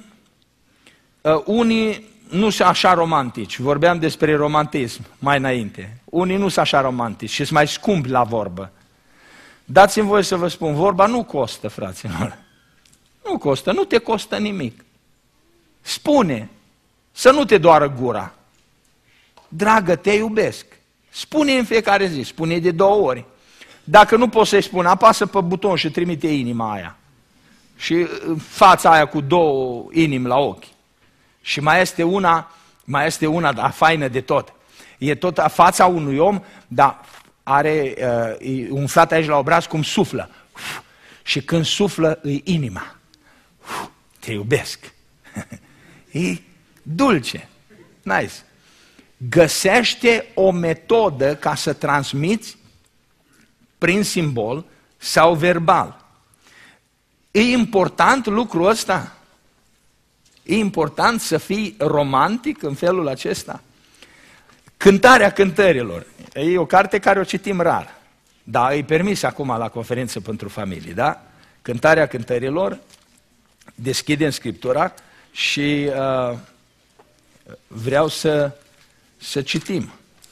unii nu sunt așa romantici, vorbeam despre romantism mai înainte. Unii nu sunt așa romantici și sunt mai scumpi la vorbă. Dați-mi voie să vă spun, vorba nu costă, fraților. Nu costă, nu te costă nimic. Spune, să nu te doară gura. Dragă, te iubesc. Spune în fiecare zi, spune de două ori. Dacă nu poți să-i spun, apasă pe buton și trimite inima aia. Și fața aia cu două inimi la ochi. Și mai este una, mai este una, dar faină de tot. E tot fața unui om, dar are uh, umflat aici la obraz cum suflă. Uf, și când suflă, îi inima. Uf, te iubesc. E dulce. Nice. Găsește o metodă ca să transmiți prin simbol sau verbal. E important lucrul ăsta? E important să fii romantic în felul acesta? Cântarea cântărilor. E o carte care o citim rar, dar e permis acum la conferință pentru familii, da? Cântarea cântărilor, deschidem Scriptura și uh, vreau să să citim.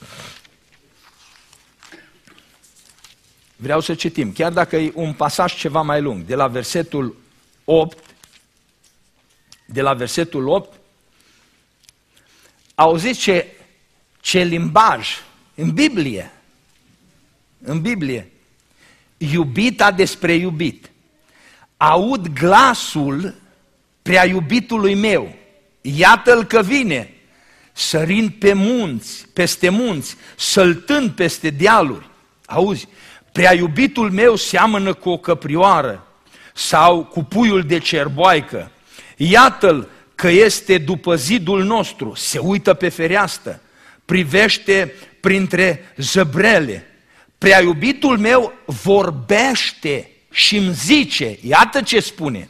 Vreau să citim, chiar dacă e un pasaj ceva mai lung, de la versetul opt, de la versetul opt, auziți ce, ce limbaj în Biblie, în Biblie, iubita despre iubit. Aud glasul prea iubitului meu, iată-l că vine, sărind pe munți, peste munți, săltând peste dealuri. Auzi, prea iubitul meu seamănă cu o căprioară sau cu puiul de cerboaică. Iată-l că este după zidul nostru, se uită pe fereastră, privește printre zăbrele. Prea iubitul meu vorbește și îmi zice, iată ce spune: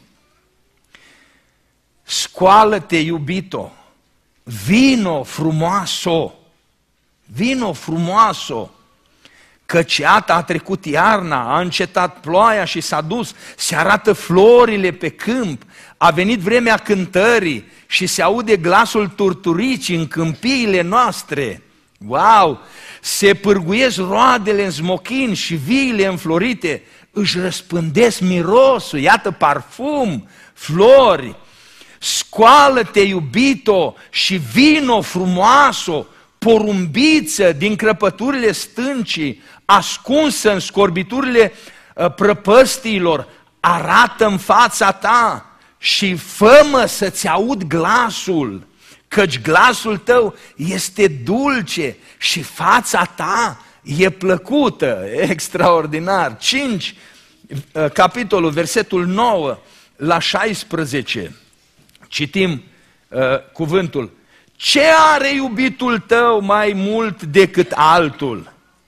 scoală-te, iubito, vino frumoasă, vino frumoasă, căci iată a trecut iarna, a încetat ploaia și s-a dus, se arată florile pe câmp, a venit vremea cântării și se aude glasul turturicii în câmpiile noastre. Wow! Se pârguiesc roadele în smochin și viile înflorite își răspândesc mirosul, iată parfum, flori. Scoală-te, iubito, și vino frumoasă, porumbiță din crăpăturile stâncii, ascunsă în scorbiturile prăpăstiilor, arată în fața ta și fă-mă să-ți aud glasul, căci glasul tău este dulce și fața ta e plăcută. Extraordinar. cinci, capitolul, versetul nouă la șaisprezece, citim uh, cuvântul. Ce are iubitul tău mai mult decât altul?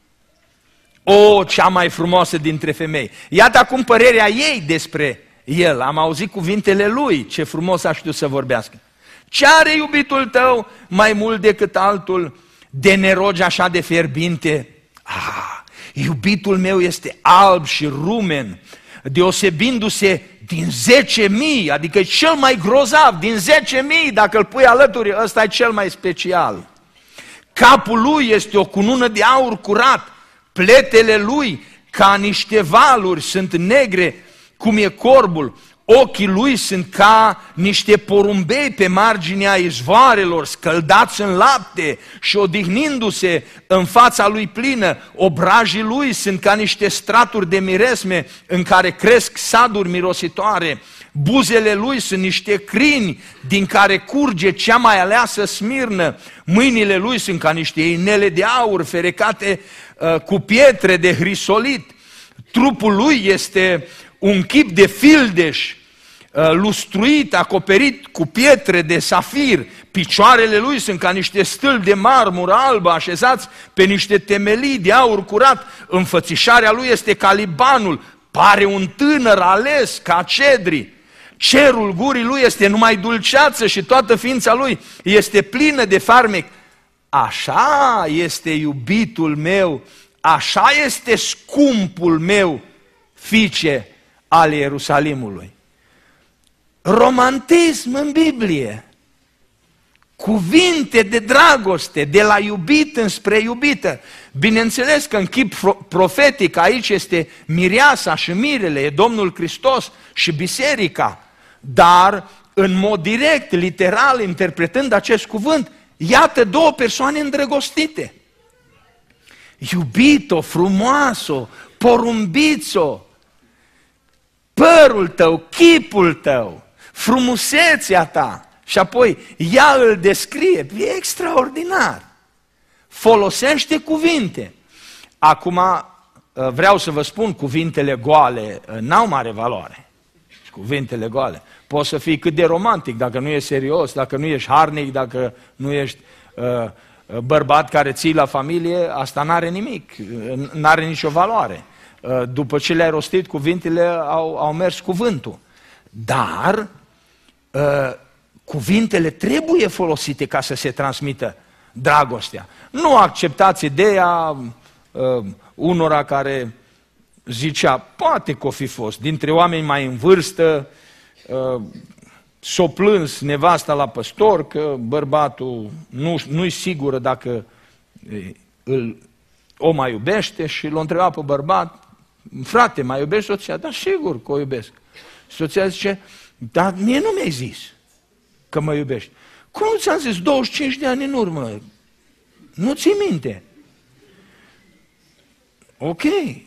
O, cea mai frumoasă dintre femei. Iată acum părerea ei despre el. Am auzit cuvintele lui, ce frumos a știut să vorbească. Ce are iubitul tău mai mult decât altul, de nerogi așa de fierbinte? Ah, iubitul meu este alb și rumen, deosebindu-se din zece mii, adică cel mai grozav, din zece mii, dacă îl pui alături, ăsta e cel mai special. Capul lui este o cunună de aur curat, pletele lui ca niște valuri sunt negre, cum e corbul, ochii lui sunt ca niște porumbei pe marginea izvoarelor, scăldați în lapte și odihnindu-se în fața lui plină. Obrajii lui sunt ca niște straturi de miresme în care cresc saduri mirositoare. Buzele lui sunt niște crini din care curge cea mai aleasă smirnă. Mâinile lui sunt ca niște inele de aur ferecate uh, cu pietre de hrisolit. Trupul lui este un chip de fildeș, lustruit, acoperit cu pietre de safir. Picioarele lui sunt ca niște stâlpi de marmură albă așezați pe niște temelii de aur curat. Înfățișarea lui este ca Libanul, pare un tânăr ales ca cedri. Cerul gurii lui este numai dulceață și toată ființa lui este plină de farmec. Așa este iubitul meu, așa este scumpul meu, fiice al Ierusalimului. Romantism în Biblie, cuvinte de dragoste, de la iubit înspre iubită. Bineînțeles că în chip profetic aici este mireasa și mirele, e Domnul Hristos și biserica, dar în mod direct, literal, interpretând acest cuvânt, iată două persoane îndrăgostite. Iubito, frumoasă, porumbițo, părul tău, chipul tău, frumusețea ta. Și apoi ea îl descrie, e extraordinar. Folosește cuvinte. Acum vreau să vă spun, cuvintele goale n-au mare valoare. Cuvintele goale. Poți să fii cât de romantic, dacă nu ești serios, dacă nu ești harnic, dacă nu ești uh, bărbat care ții la familie, asta n-are nimic, n-are nicio valoare. Uh, după ce le-ai rostit, cuvintele au, au mers cuvântul. Dar uh, cuvintele trebuie folosite ca să se transmită dragostea. Nu acceptați ideea uh, unora care zicea, poate că o fi fost, dintre oameni mai în vârstă, uh, s-o plâns nevasta la păstor că bărbatul nu, nu-i sigură dacă îl, o mai iubește și l-a întrebat pe bărbat, frate, mai iubești soția? Da, sigur că o iubesc. Soția zice, dar mie nu mi-ai zis că mă iubești. Cum nu ți-am zis douăzeci și cinci de ani în urmă? Nu ți minte. Ok,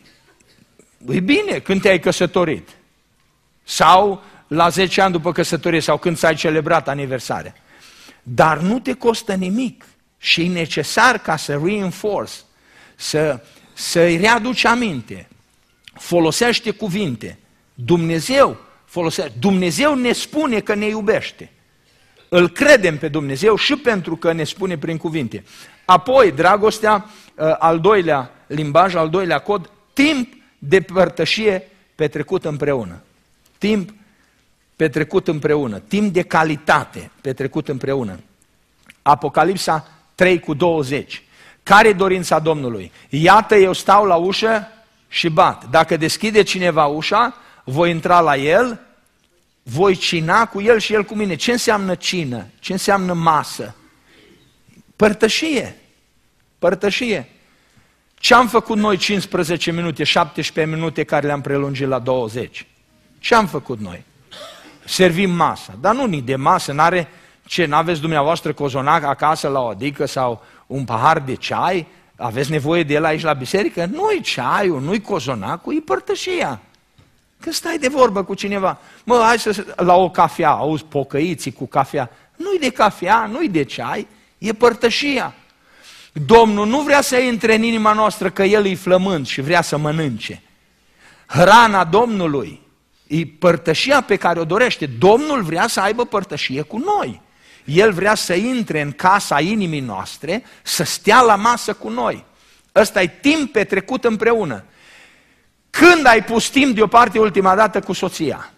e bine când te-ai căsătorit. Sau la zece ani după căsătorie sau când ți-ai celebrat aniversarea. Dar nu te costă nimic și e necesar ca să reinforce, să, să-i readuci aminte. Folosește cuvinte. Dumnezeu folosește. Dumnezeu ne spune că ne iubește. Îl credem pe Dumnezeu și pentru că ne spune prin cuvinte. Apoi, dragostea, al doilea limbaj, al doilea cod, timp de părtășie petrecut împreună. Timp petrecut împreună, timp de calitate petrecut împreună. Apocalipsa trei cu douăzeci. Care-i dorința Domnului? Iată, eu stau la ușă și bat. Dacă deschide cineva ușa, voi intra la el, voi cina cu el și el cu mine. Ce înseamnă cină? Ce înseamnă masă? Părtășie. Părtășie. Ce am făcut noi cincisprezece minute, șaptesprezece minute care le-am prelungit la douăzeci? Ce am făcut noi? Servim masa. Dar nu ni de masă, n-are ce, n-aveți dumneavoastră cozonac acasă la o adică sau un pahar de ceai? Aveți nevoie de el aici la biserică? Nu-i ceaiul, nu-i cozonacul, e părtășia. Când stai de vorbă cu cineva, mă, hai să, la o cafea, auzi pocăiții cu cafea, nu-i de cafea, nu-i de ceai, e părtășia. Domnul nu vrea să intre în inima noastră că El e flământ și vrea să mănânce. Hrana Domnului e părtășia pe care o dorește. Domnul vrea să aibă părtășie cu noi. El vrea să intre în casa inimii noastre, să stea la masă cu noi. Ăsta e timp petrecut împreună. Când ai pus timp deoparte ultima dată cu soția?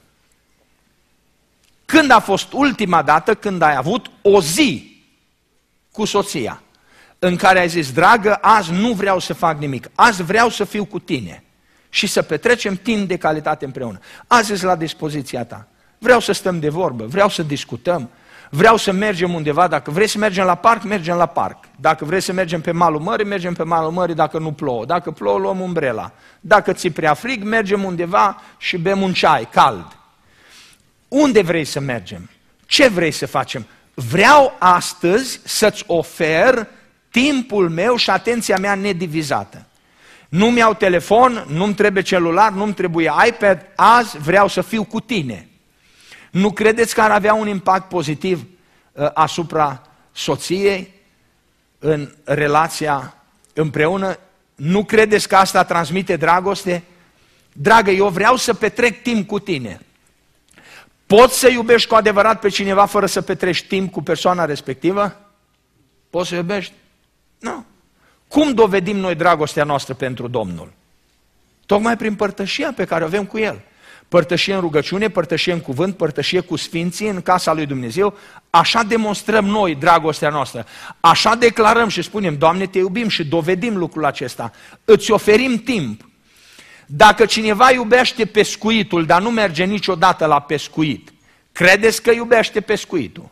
Când a fost ultima dată când ai avut o zi cu soția în care ai zis, dragă, azi nu vreau să fac nimic, azi vreau să fiu cu tine și să petrecem timp de calitate împreună. Azi ești la dispoziția ta. Vreau să stăm de vorbă, vreau să discutăm, vreau să mergem undeva, dacă vrei să mergem la parc, mergem la parc. Dacă vrei să mergem pe malul mării, mergem pe malul mării dacă nu plouă. Dacă plouă, luăm umbrela. Dacă ți-e prea frig, mergem undeva și bem un ceai cald. Unde vrei să mergem? Ce vrei să facem? Vreau astăzi să-ți ofer timpul meu și atenția mea nedivizată. Nu-mi iau telefon, nu-mi trebuie celular, nu-mi trebuie iPad, azi vreau să fiu cu tine. Nu credeți că ar avea un impact pozitiv uh, asupra soției în relația împreună? Nu credeți că asta transmite dragoste? Dragă, eu vreau să petrec timp cu tine. Poți să iubești cu adevărat pe cineva fără să petrești timp cu persoana respectivă? Poți să iubești? Nu. Cum dovedim noi dragostea noastră pentru Domnul? Tocmai prin părtășia pe care o avem cu El. Părtășie în rugăciune, părtășie în cuvânt, părtășie cu sfinții în casa lui Dumnezeu. Așa demonstrăm noi dragostea noastră. Așa declarăm și spunem, Doamne, te iubim și dovedim lucrul acesta. Îți oferim timp. Dacă cineva iubește pescuitul, dar nu merge niciodată la pescuit, credeți că iubește pescuitul?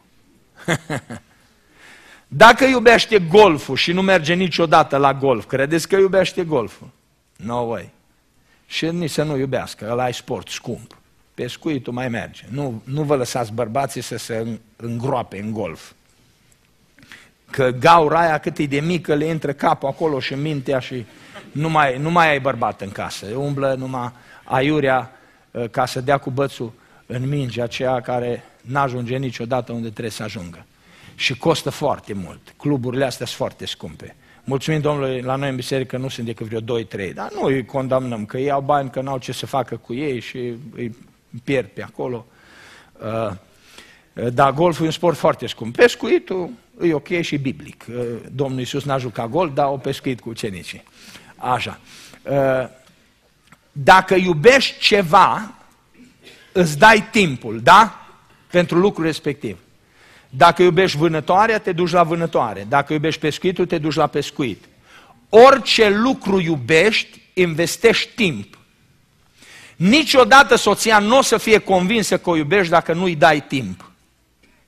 Dacă iubește golful și nu merge niciodată la golf, credeți că iubește golful? No way. Și nici să nu iubească, ăla e sport scump. Pescuitul mai merge. Nu, nu vă lăsați bărbații să se îngroape în golf. Că gaura aia cât e de mică, le intră capul acolo și mintea și nu mai, nu mai ai bărbat în casă. Umblă numai aiurea ca să dea cu bățul în minge aceea care n-ajunge niciodată unde trebuie să ajungă. Și costă foarte mult. Cluburile astea sunt foarte scumpe. Mulțumim Domnului, la noi în biserică nu sunt decât vreo doi trei, dar nu îi condamnăm, că ei au bani, că n-au ce să facă cu ei și îi pierd pe acolo. Dar golful e un sport foarte scump. Pescuitul e ok și biblic. Domnul Iisus n-a jucat golf, dar o pescuit cu ucenicii. Așa. Dacă iubești ceva, îți dai timpul, da? Pentru lucrul respectiv. Dacă iubești vânătoarea, te duci la vânătoare. Dacă iubești pescuitul, te duci la pescuit. Orice lucru iubești, investești timp. Niciodată soția nu o să fie convinsă că o iubești dacă nu-i dai timp.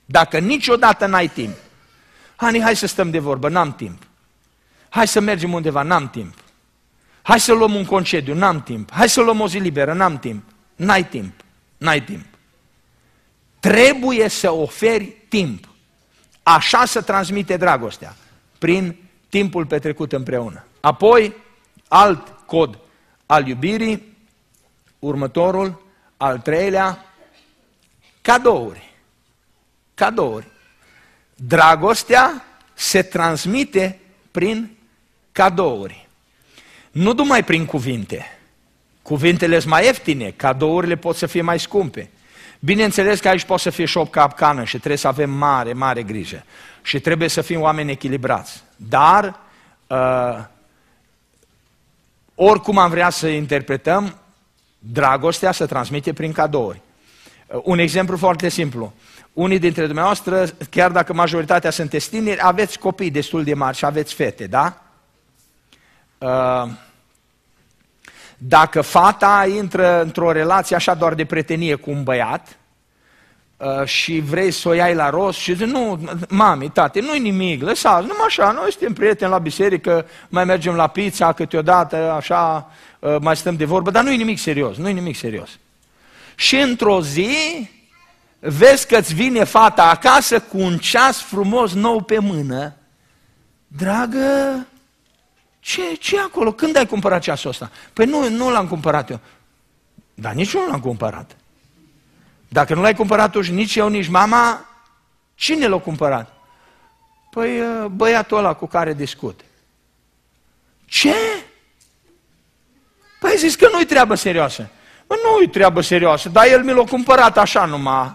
Dacă niciodată n-ai timp, Hani, hai să stăm de vorbă, n-am timp. Hai să mergem undeva, n-am timp. Hai să luăm un concediu, n-am timp. Hai să luăm o zi liberă, n-am timp. N-ai timp, n-ai timp. Trebuie să oferi timp. Așa se transmite dragostea, prin timpul petrecut împreună. Apoi, alt cod al iubirii, următorul, al treilea, cadouri. Cadouri. Dragostea se transmite prin cadouri. Nu numai prin cuvinte. Cuvintele sunt mai ieftine, cadourile pot să fie mai scumpe. Bineînțeles că aici poate să fie și o capcană și trebuie să avem mare, mare grijă. Și trebuie să fim oameni echilibrați. Dar, uh, oricum am vrea să interpretăm, dragostea se transmite prin cadouri. Uh, un exemplu foarte simplu. Unii dintre dumneavoastră, chiar dacă majoritatea sunteți tineri, aveți copii destul de mari și aveți fete, da? Uh, Dacă fata intră într-o relație așa doar de prietenie cu un băiat uh, și vrei să o iai la rost și zici, nu, mami, tate, nu-i nimic, lăsați, numai așa, noi suntem prieteni la biserică, mai mergem la pizza câteodată, așa, uh, mai stăm de vorbă, dar nu-i nimic serios, nu-i nimic serios. Și într-o zi vezi că-ți vine fata acasă cu un ceas frumos nou pe mână. Dragă, Ce, ce acolo? Când ai cumpărat ceasul ăsta? Păi nu, nu l-am cumpărat eu. Dar nici eu nu l-am cumpărat. Dacă nu l-ai cumpărat tu și nici eu, nici mama, cine l-a cumpărat? Păi băiatul ăla cu care discut. Ce? Păi zis că nu-i treabă serioasă. Bă, nu-i treabă serioasă, dar el mi l-a cumpărat așa numai.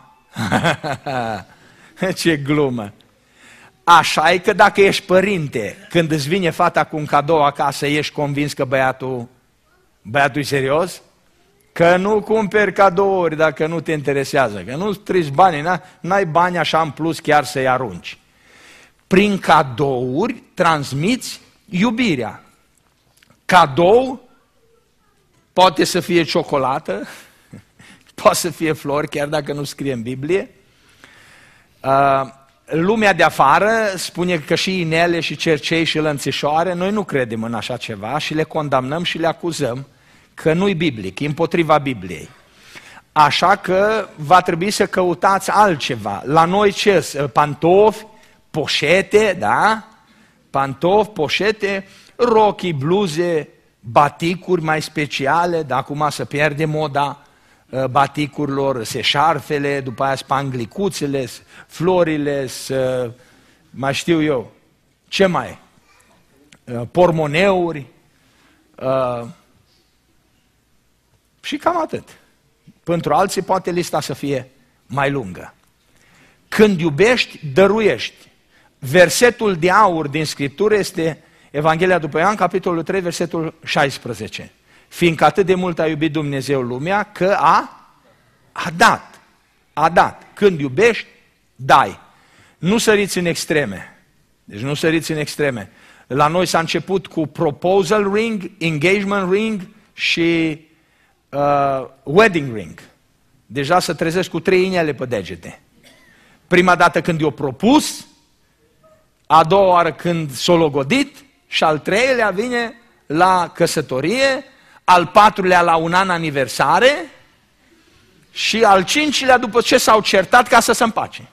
Ce glumă! Așa e că dacă ești părinte, când îți vine fata cu un cadou acasă, ești convins că băiatul, băiatul e serios? Că nu cumperi cadouri dacă nu te interesează, că nu-ți trici banii, n-ai bani așa în plus chiar să-i arunci. Prin cadouri transmiți iubirea. Cadou poate să fie ciocolată, poate să fie flori, chiar dacă nu scrie în Biblie. Uh, Lumea de afară spune că și inele și cercei și lănțișoare, noi nu credem în așa ceva și le condamnăm și le acuzăm că nu-i biblic, e împotriva Bibliei. Așa că va trebui să căutați altceva. La noi ce? Pantofi, poșete, da? Pantofi, poșete, rochii, bluze, baticuri mai speciale, dar acum se pierde moda baticurilor, se șarfele, după aia spanglicuțele, florile, mai știu eu, ce mai? Pormoneuri și cam atât. Pentru alții poate lista să fie mai lungă. Când iubești, dăruiești. Versetul de aur din Scriptură este Evanghelia după Ioan, capitolul trei, versetul șaisprezece. Fiindcă atât de mult a iubit Dumnezeu lumea, că a, a dat. A dat. Când iubești, dai. Nu săriți în extreme. Deci nu săriți în extreme. La noi s-a început cu proposal ring, engagement ring și uh, wedding ring. Deja se trezesc cu trei inele pe degete. Prima dată când i-o propus, a doua oară când s-o logodit și al treilea vine la căsătorie, al patrulea la un an aniversare și al cincilea după ce s-au certat ca să se împace.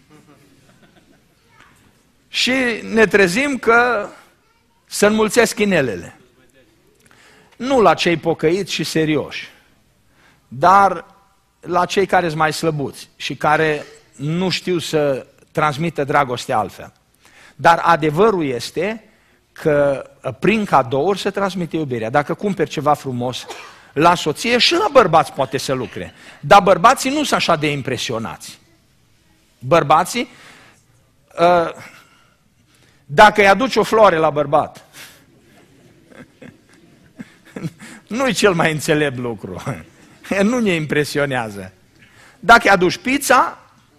Și ne trezim că se înmulțesc inelele. Nu la cei pocăiți și serioși, dar la cei care sunt mai slăbuți și care nu știu să transmită dragostea altfel. Dar adevărul este că prin cadouri se transmite iubirea. Dacă cumperi ceva frumos la soție, și la bărbați poate să lucre. Dar bărbații nu sunt așa de impresionați. Bărbații, dacă îi aduci o floare la bărbat, nu-i cel mai înțelept lucru. Nu ne impresionează. Dacă îi aduci pizza,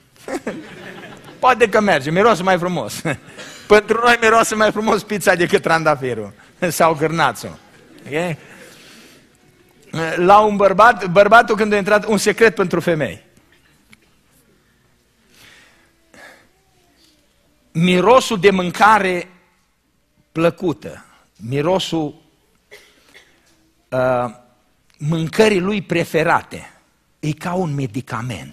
poate că merge, miroase mai frumos. Pentru noi miroase mai frumos pizza decât trandafirul sau gârnațul. Okay? La un bărbat, bărbatul când a intrat, un secret pentru femei. mirosul de mâncare plăcută, mirosul uh, mâncării lui preferate, e ca un medicament.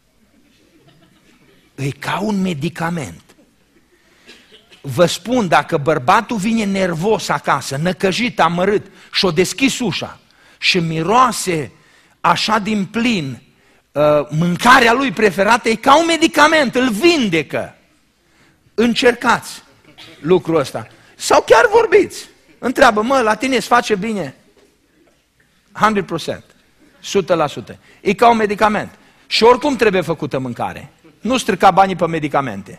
E ca un medicament. Vă spun, dacă bărbatul vine nervos acasă, năcăjit, amărât, și-o deschis ușa și miroase așa din plin uh, mâncarea lui preferată, e ca un medicament, îl vindecă. Încercați lucrul ăsta. Sau chiar vorbiți. Întreabă, mă, la tine îți face bine? o sută la sută. o sută la sută. E ca un medicament. Și oricum trebuie făcută mâncare. Nu strica banii pe medicamente.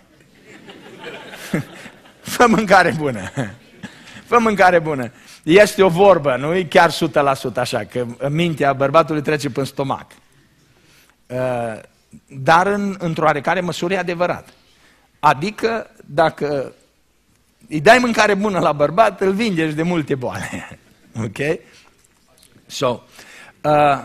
Fă mâncare bună. Fă mâncare bună. Este o vorbă, nu e chiar o sută la sută așa, că mintea bărbatului trece până stomac. Dar în, într-o oarecare măsură e adevărat. Adică dacă îi dai mâncare bună la bărbat, îl vindești de multe boale. Ok? So, uh,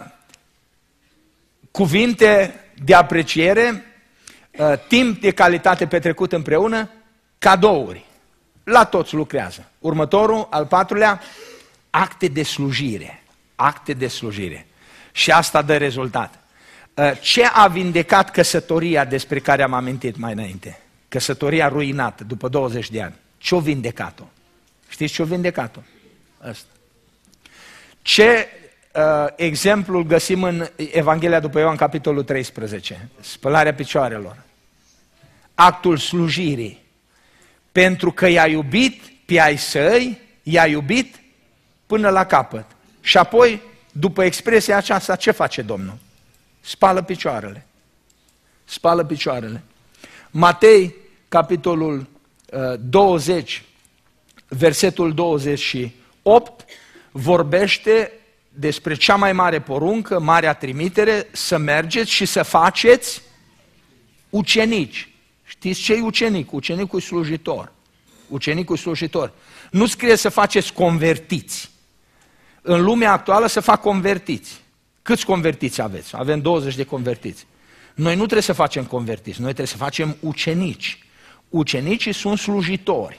cuvinte de apreciere, uh, timp de calitate petrecut împreună, cadouri. La toți lucrează. Următorul, al patrulea, acte de slujire. Acte de slujire. Și asta dă rezultat. Uh, ce a vindecat căsătoria despre care am amintit mai înainte? Căsătoria ruinată după douăzeci de ani. Ce-o vindecat-o? Știți ce-o vindecat-o? Asta. Ce uh, exemplu îl găsim în Evanghelia după Ioan, capitolul treisprezece? Spălarea picioarelor. Actul slujirii. Pentru că i-a iubit pe ai săi, i-a iubit până la capăt. Și apoi, după expresia aceasta, ce face Domnul? Spală picioarele. Spală picioarele. Matei, capitolul uh, douăzeci, versetul douăzeci și opt, vorbește despre cea mai mare poruncă, marea trimitere, să mergeți și să faceți ucenici. Știți ce e ucenic? Ucenicul e slujitor. Ucenicul e slujitor. Nu scrie să faceți convertiți. În lumea actuală se fac convertiți. Câți convertiți aveți? Avem douăzeci de convertiți. Noi nu trebuie să facem convertiți, noi trebuie să facem ucenici. Ucenicii sunt slujitori.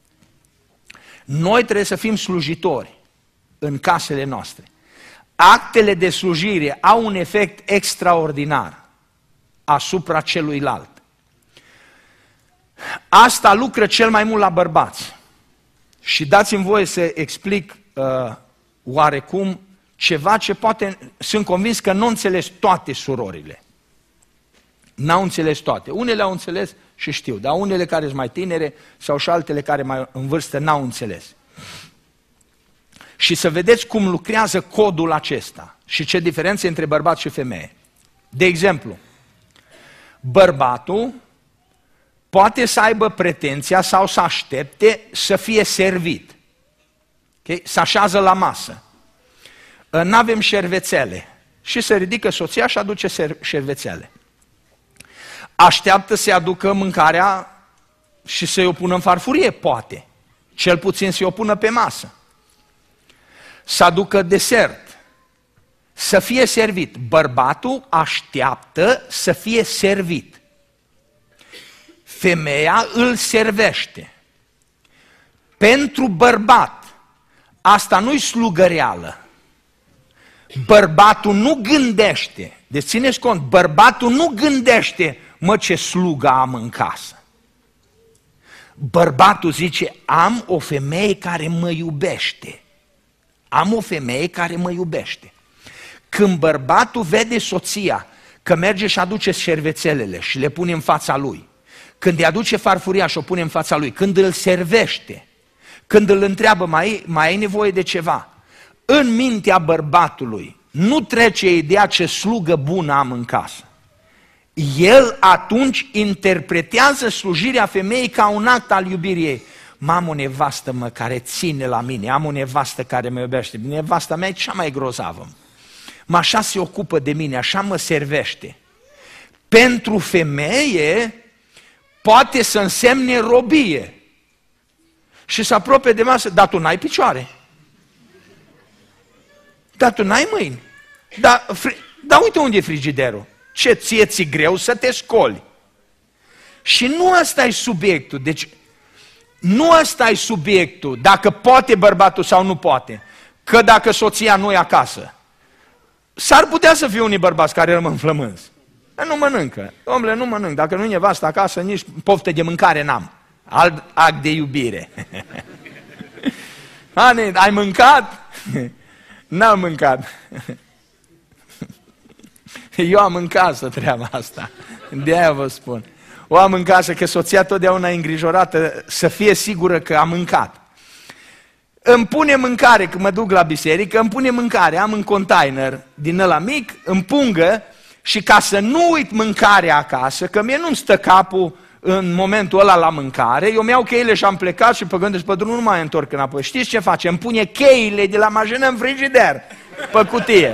Noi trebuie să fim slujitori în casele noastre. Actele de slujire au un efect extraordinar asupra celuilalt. Asta lucră cel mai mult la bărbați. Și dați-mi voie să explic uh, oarecum ceva ce poate, sunt convins că nu înțeles toate surorile. N-au înțeles toate. Unele au înțeles și știu, dar unele care sunt mai tinere sau și altele care mai în vârstă n-au înțeles. Și să vedeți cum lucrează codul acesta și ce diferențe între bărbat și femeie. De exemplu, bărbatul poate să aibă pretenția sau să aștepte să fie servit. Okay? Să așează la masă. N-avem șervețele. Și se ridică soția și aduce șervețele. Așteaptă să-i aducă mâncarea și să-i o pună în farfurie? Poate. Cel puțin să-i o pună pe masă. Să aducă desert. Să fie servit. Bărbatul așteaptă să fie servit. Femeia îl servește. Pentru bărbat, asta nu-i slugăreală. Bărbatul nu gândește, deci țineți cont, bărbatul nu gândește, mă, ce slugă am în casă. Bărbatul zice, am o femeie care mă iubește. Am o femeie care mă iubește. Când bărbatul vede soția că merge și aduce șervețelele și le pune în fața lui, când îi aduce farfuria și o pune în fața lui, când îl servește, când îl întreabă, mai, mai ai nevoie de ceva, în mintea bărbatului nu trece ideea ce slugă bună am în casă. El atunci interpretează slujirea femeii ca un act al iubirii ei. Am o nevastă, mă, care ține la mine, am o nevastă care mă iubește. Nevasta mea e cea mai grozavă. Mă, așa se ocupă de mine, așa mă servește. Pentru femeie poate să însemne robie. Și să apropie de masă, dar tu n-ai picioare. Dar tu n-ai mâini. Dar, fri... dar uite unde e frigiderul. Ce ție ți greu să te scoli. Și nu ăsta e subiectul. Deci, nu ăsta e subiectul, dacă poate bărbatul sau nu poate. Că dacă soția nu e acasă. S-ar putea să fie unii bărbați care rămân flămânzi. Nu mănâncă. Dom'le, nu mănânc. Dacă nu e nevastă acasă, nici poftă de mâncare n-am. Alt act de iubire. Ane, ai mâncat? N-am mâncat. Eu am în casă treaba asta. De-aia vă spun. O am în casă că soția totdeauna e îngrijorată să fie sigură că am mâncat. Îmi pune mâncare, când mă duc la biserică, îmi pune mâncare, am un container din ăla mic, îmi pungă și ca să nu uit mâncarea acasă, că mie nu-mi stă capul în momentul ăla la mâncare, eu mi-au cheile și am plecat și păgându-și pe drum nu mai întorc înapoi. Știți ce face? Îmi pune cheile de la mașină în frigider, pe cutie.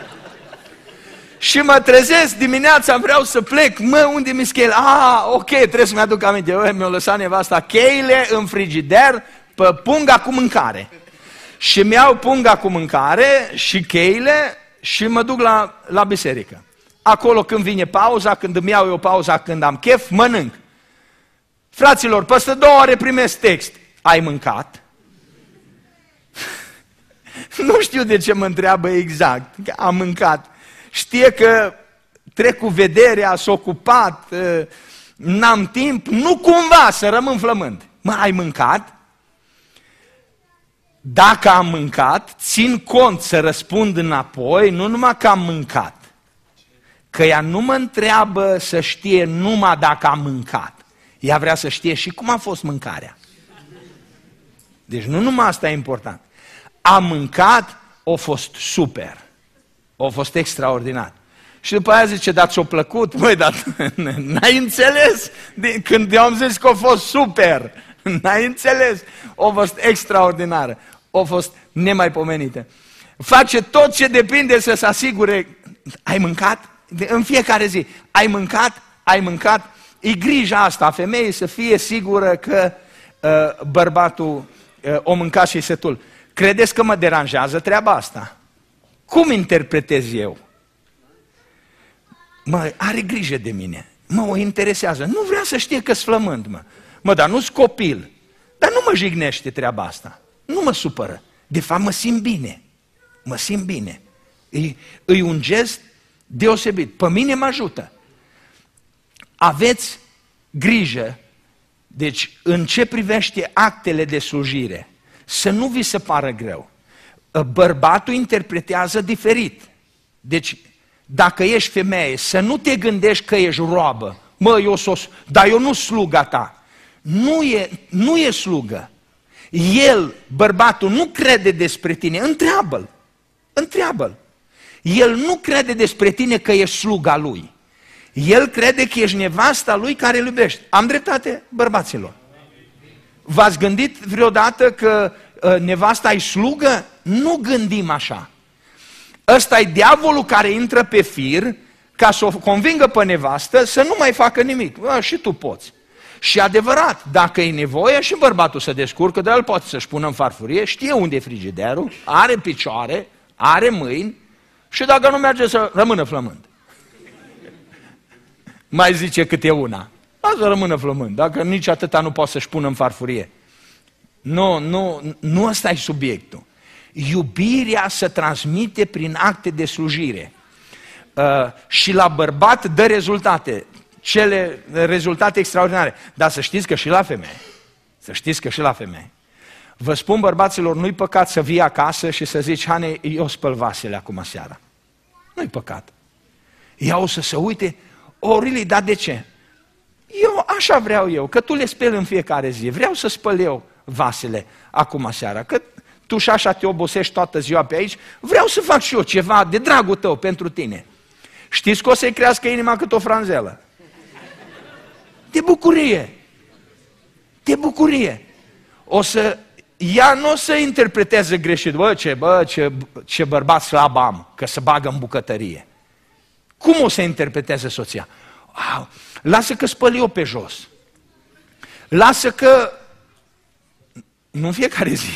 Și mă trezesc dimineața, vreau să plec, mă, unde mi-s cheile? Ah, ok, trebuie să-mi aduc aminte. Eu, mi-a lăsat nevasta cheile în frigider, pe punga cu mâncare. Și mi-au punga cu mâncare și cheile și mă duc la, la biserică. Acolo când vine pauza, când îmi iau eu pauza, când am chef, mănânc. Fraților, peste două ore primesc text. Ai mâncat? Nu știu de ce mă întreabă exact. Am mâncat. Știe că trec cu vederea, s-a ocupat, n-am timp, nu cumva să rămân flămând. Mă, ai mâncat? Dacă am mâncat, țin cont să răspund înapoi, nu numai că am mâncat. Că ea nu mă întreabă să știe numai dacă am mâncat. Ea vrea să știe și cum a fost mâncarea. Deci nu numai asta e important. Am mâncat, a fost super. A fost extraordinar. Și după aia zice, dar ți-a plăcut? Măi, dar n-ai înțeles când eu am zis că a fost super. N-ai înțeles? A fost extraordinară. A fost nemaipomenită. Face tot ce depinde să se asigure. Ai mâncat? În fiecare zi. Ai mâncat? Ai mâncat? E grija asta a femeii să fie sigură că uh, bărbatul uh, o mânca și setul. Credeți că mă deranjează treaba asta? Cum interpretez eu? Mă, are grijă de mine. Mă, o interesează. Nu vrea să știe că-s flămând, mă. Mă, dar nu-s copil. Dar nu mă jignește treaba asta. Nu mă supără. De fapt, mă simt bine. Mă simt bine. E, e un gest deosebit. Pe mine mă ajută. Aveți grijă, deci, în ce privește actele de slujire, să nu vi se pară greu. Bărbatul interpretează diferit. Deci, dacă ești femeie, să nu te gândești că ești roabă. Mă, eu s-o... Dar eu nu sluga ta. Nu e, nu e slugă. El, bărbatul, nu crede despre tine. Întreabă-l. Întreabă-l. El nu crede despre tine că ești sluga lui. El crede că ești nevasta lui care îl iubești. Am dreptate, bărbaților? V-ați gândit vreodată că uh, nevasta e slugă? Nu gândim așa. Ăsta e diavolul care intră pe fir ca să o convingă pe nevastă să nu mai facă nimic. A, și tu poți. Și adevărat, dacă e nevoie și bărbatul se descurcă, dar el poate să-și pună în farfurie, știe unde e frigiderul, are picioare, are mâini și dacă nu merge să rămână flămând. Mai zice câte una. Hai să rămână flămând, dacă nici atâta nu poate să-și pună în farfurie. Nu, nu, nu ăsta e subiectul. Iubirea se transmite prin acte de slujire. Uh, și la bărbat dă rezultate. Cele rezultate extraordinare. Dar să știți că și la femeie. Să știți că și la femeie. Vă spun, bărbaților, nu-i păcat să vii acasă și să zici, Hane, eu spăl vasele acum seara. Nu-i păcat. Ea o să se uite, Orili, dar de ce? Eu așa vreau eu, că tu le speli în fiecare zi. Vreau să spăl eu vasele acum seara, că tu și așa te obosești toată ziua pe aici, vreau să fac și eu ceva de dragul tău pentru tine. Știți că o să-i crească inima cât o franzelă? De bucurie. De bucurie. O să, ea nu o să interpreteze greșit, bă, ce, bă, ce, ce bărbat slab am, că se bagă în bucătărie. Cum o să interpreteze soția? Wow, lasă că spăl eu pe jos. Lasă că... Nu în fiecare zi.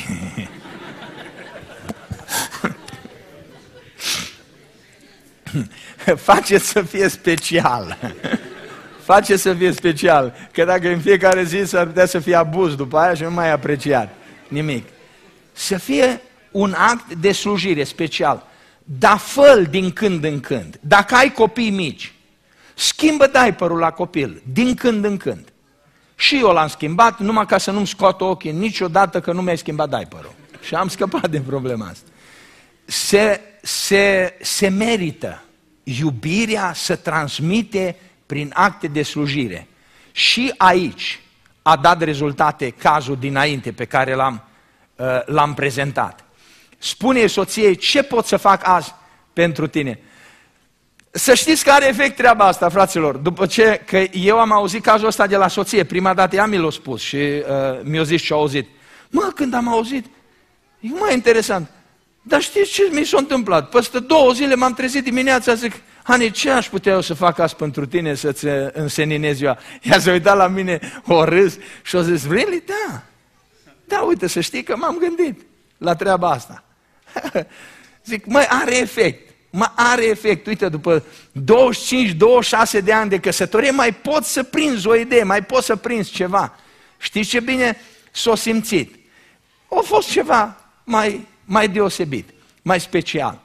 Faceți să fie special. face să fie special, că dacă în fiecare zi s-ar putea să fie abuz după aia și nu mai apreciat nimic. Să fie un act de slujire special. Dar fă-l din când în când. Dacă ai copii mici, schimbă diaperul la copil, din când în când. Și eu l-am schimbat, numai ca să nu-mi scoată ochii niciodată că nu mi-ai schimbat diaperul. Și am scăpat de problema asta. Se, se, se merită iubirea să transmite prin acte de slujire. Și aici a dat rezultate cazul dinainte pe care l-am, l-am prezentat. Spune soției, ce pot să fac azi pentru tine? Să știți că are efect treaba asta, fraților. După ce, că eu am auzit cazul ăsta de la soție, prima dată ea mi l-a spus și uh, mi-a zis ce a auzit. Mă, când am auzit, e mai interesant. Dar știți ce mi s-a întâmplat? Peste două zile m-am trezit dimineața, zic, Hani, ce aș putea eu să fac azi pentru tine să-ți înseninez ziua? Ea s-a uitat la mine, o râs și a zis, really? Da. Da, uite, să știi că m-am gândit la treaba asta. Zic, măi, are efect. Mă, are efect. Uite, după douăzeci și cinci douăzeci și șase de ani de căsătorie, mai poți să prinzi o idee, mai poți să prinzi ceva. Știți ce bine s-o simțit? A fost ceva mai, mai deosebit, mai special.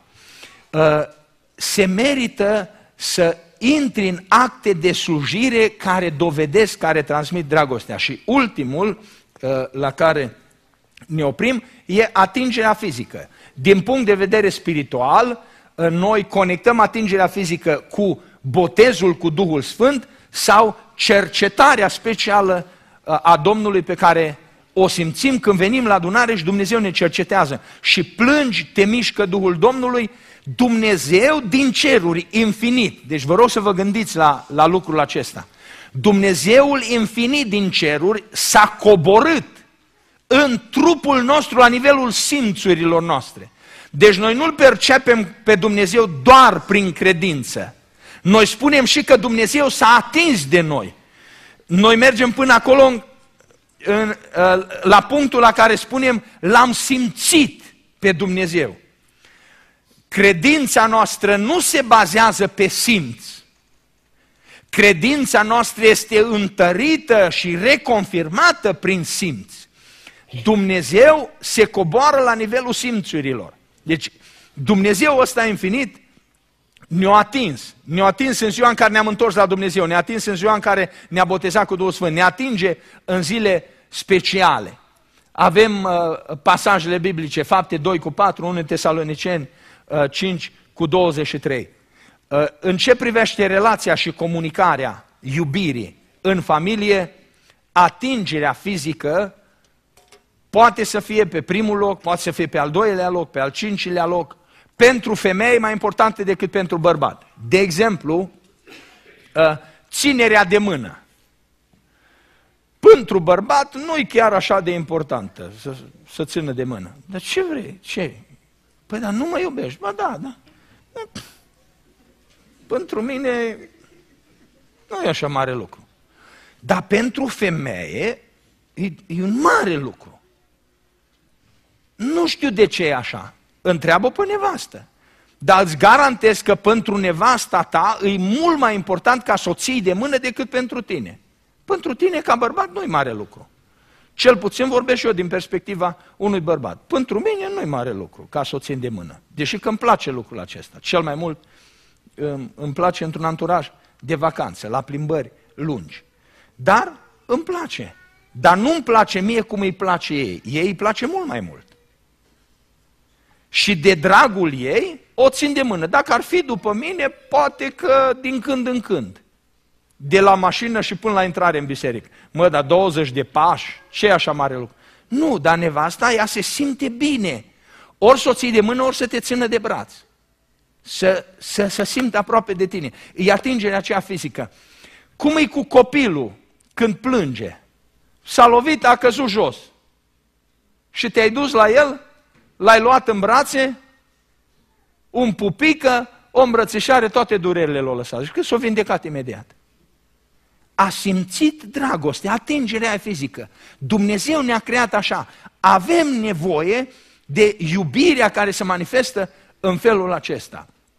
Se merită să intri în acte de slujire care dovedesc, care transmit dragostea. Și ultimul la care ne oprim e atingerea fizică. Din punct de vedere spiritual, noi conectăm atingerea fizică cu botezul cu Duhul Sfânt sau cercetarea specială a Domnului pe care o simțim când venim la adunare și Dumnezeu ne cercetează și plângi, te mișcă Duhul Domnului, Dumnezeu din ceruri, infinit. Deci vă rog să vă gândiți la, la lucrul acesta. Dumnezeul infinit din ceruri s-a coborât în trupul nostru la nivelul simțurilor noastre. Deci noi nu-L percepem pe Dumnezeu doar prin credință. Noi spunem și că Dumnezeu s-a atins de noi. Noi mergem până acolo în, în, la punctul la care spunem L-am simțit pe Dumnezeu. Credința noastră nu se bazează pe simț. Credința noastră este întărită și reconfirmată prin simț. Dumnezeu se coboară la nivelul simțurilor. Deci Dumnezeu ăsta infinit ne-a atins. Ne-a atins în ziua în care ne-am întors la Dumnezeu, ne-a atins în ziua în care ne-a botezat cu Duhul Sfânt, ne atinge în zile speciale. Avem uh, pasajele biblice, Fapte doi cu patru, unu Tesaloniceni uh, cinci cu douăzeci și trei. Uh, în ce privește relația și comunicarea iubirii în familie, atingerea fizică poate să fie pe primul loc, poate să fie pe al doilea loc, pe al cincilea loc. Pentru femei mai importante decât pentru bărbat. De exemplu, ținerea de mână. Pentru bărbat nu e chiar așa de importantă să, să țină de mână. Dar ce vrei? Ce? Păi dar nu mă iubești? Ba da, da. Pentru mine nu e așa mare lucru. Dar pentru femeie e, e un mare lucru. Nu știu de ce e așa. Întreabă pe nevastă. Dar îți garantez că pentru nevasta ta e mult mai important ca să o ții de mână decât pentru tine. Pentru tine, ca bărbat, nu e mare lucru. Cel puțin vorbesc și eu din perspectiva unui bărbat. Pentru mine nu e mare lucru ca să o țin de mână. Deși că îmi place lucrul acesta. Cel mai mult îmi place într-un anturaj de vacanță, la plimbări lungi. Dar îmi place. Dar nu îmi place mie cum îi place ei. Ei îi place mult mai mult. Și de dragul ei o țin de mână. Dacă ar fi după mine, poate că din când în când. De la mașină și până la intrare în biserică. Mă, dar douăzeci de pași, ce e așa mare lucru? Nu, dar nevasta, ea se simte bine. Ori să o ții de mână, ori să te țină de braț. Să, să, să simte aproape de tine. E atingerea aceea fizică. Cum e cu copilul când plânge? S-a lovit, a căzut jos. Și te-ai dus la el, l-ai luat în brațe, un pupică, o îmbrățișare, toate durerile l-au lăsat. Și că s-o vindecat imediat. A simțit dragoste, atingerea fizică. Dumnezeu ne-a creat așa. Avem nevoie de iubirea care se manifestă în felul acesta.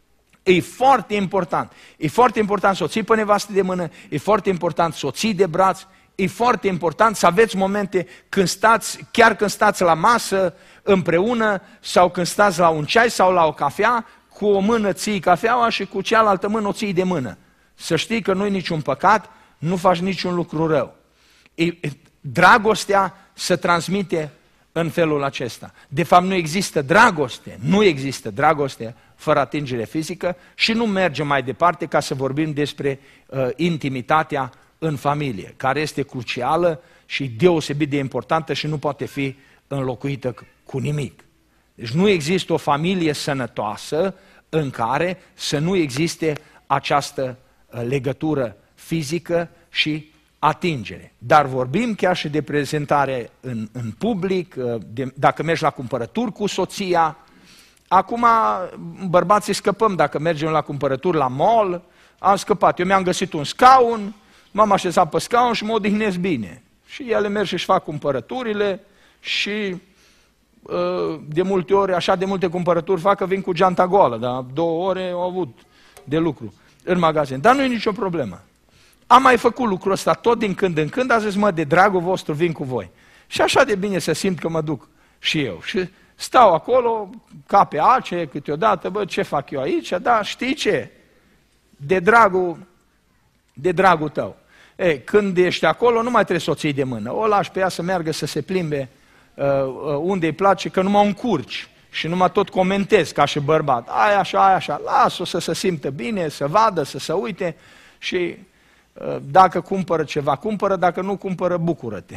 E foarte important. E foarte important să o ții pe nevastă de mână, e foarte important să o ții de braț, e foarte important să aveți momente când stați, chiar când stați la masă împreună sau când stați la un ceai sau la o cafea, cu o mână ții cafeaua și cu cealaltă mână o ții de mână. Să știi că nu e niciun păcat, nu faci niciun lucru rău. E, dragostea se transmite în felul acesta. De fapt, nu există dragoste, nu există dragoste fără atingere fizică și nu mergem mai departe ca să vorbim despre uh, intimitatea în familie, care este crucială și deosebit de importantă și nu poate fi înlocuită cu nimic. Deci nu există o familie sănătoasă în care să nu existe această uh, legătură fizică și atingere. Dar vorbim chiar și de prezentare în, în public, de, dacă mergi la cumpărături cu soția. Acum bărbații scăpăm, dacă mergem la cumpărături la mall, am scăpat. Eu mi-am găsit un scaun, m-am așezat pe scaun și mă odihnesc bine. Și ele merg și-și fac cumpărăturile și de multe ori, așa de multe cumpărături fac că vin cu geanta goală, dar două ore au avut de lucru în magazin. Dar nu e nicio problemă. Am mai făcut lucrul ăsta tot din când în când, a zis, mă, de dragul vostru vin cu voi. Și așa de bine să simt că mă duc și eu. Și stau acolo, ca pe ace, câteodată, bă, ce fac eu aici? Da, știi ce? De dragul, de dragul tău. E, când ești acolo, nu mai trebuie să o ții de mână. O lași pe ea să meargă, să se plimbe uh, unde îi place, că nu mă încurci și nu mă tot comentez ca și bărbat. Aia așa, aia așa, las-o să se simtă bine, să vadă, să se uite și... Dacă cumpără ceva, cumpără, dacă nu cumpără, bucură-te.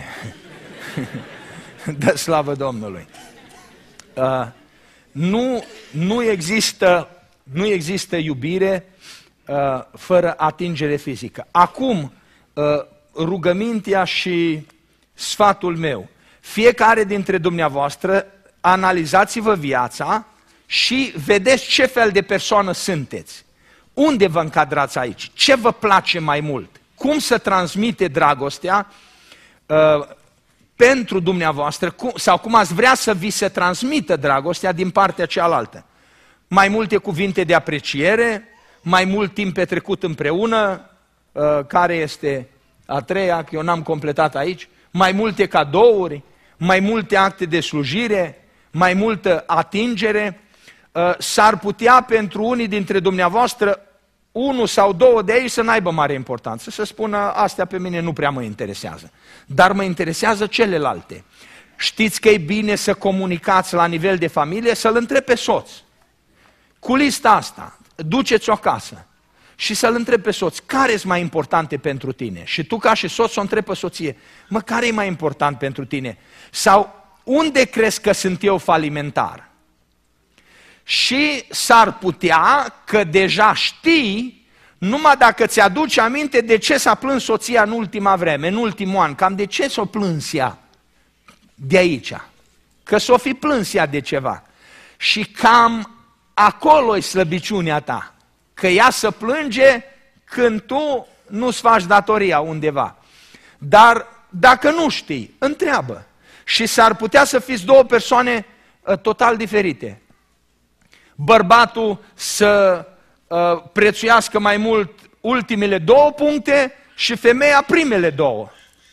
Dă slavă Domnului. Uh, nu, nu, există, nu există iubire uh, fără atingere fizică. Acum, uh, rugămintea și sfatul meu. Fiecare dintre dumneavoastră, analizați-vă viața și vedeți ce fel de persoană sunteți. Unde vă încadrați aici? Ce vă place mai mult? Cum să transmite dragostea uh, pentru dumneavoastră cum, sau cum ați vrea să vi se transmită dragostea din partea cealaltă? Mai multe cuvinte de apreciere, mai mult timp petrecut împreună, uh, care este a treia, că eu n-am completat aici, mai multe cadouri, mai multe acte de slujire, mai multă atingere. Uh, s-ar putea pentru unii dintre dumneavoastră unul sau două de ei să n-aibă mare importanță, să spună, astea pe mine nu prea mă interesează, dar mă interesează celelalte. Știți că e bine să comunicați la nivel de familie, să-l întrebi pe soț. Cu lista asta, duceți-o acasă și să-l întrebi pe soț, care sunt mai importante pentru tine? Și tu ca și soț o întrebi pe soție, mă, care e mai important pentru tine? Sau unde crezi că sunt eu falimentar? Și s-ar putea că deja știi, numai dacă ți-aduci aminte de ce s-a plâns soția în ultima vreme, în ultimul an, cam de ce s-o plâns ea de aici, că s-o fi plâns ea de ceva. Și cam acolo-i slăbiciunea ta, că ea se plânge când tu nu-ți faci datoria undeva. Dar dacă nu știi, întreabă. Și s-ar putea să fiți două persoane uh, total diferite. Bărbatul să uh, prețuiască mai mult ultimele două puncte și femeia primele două.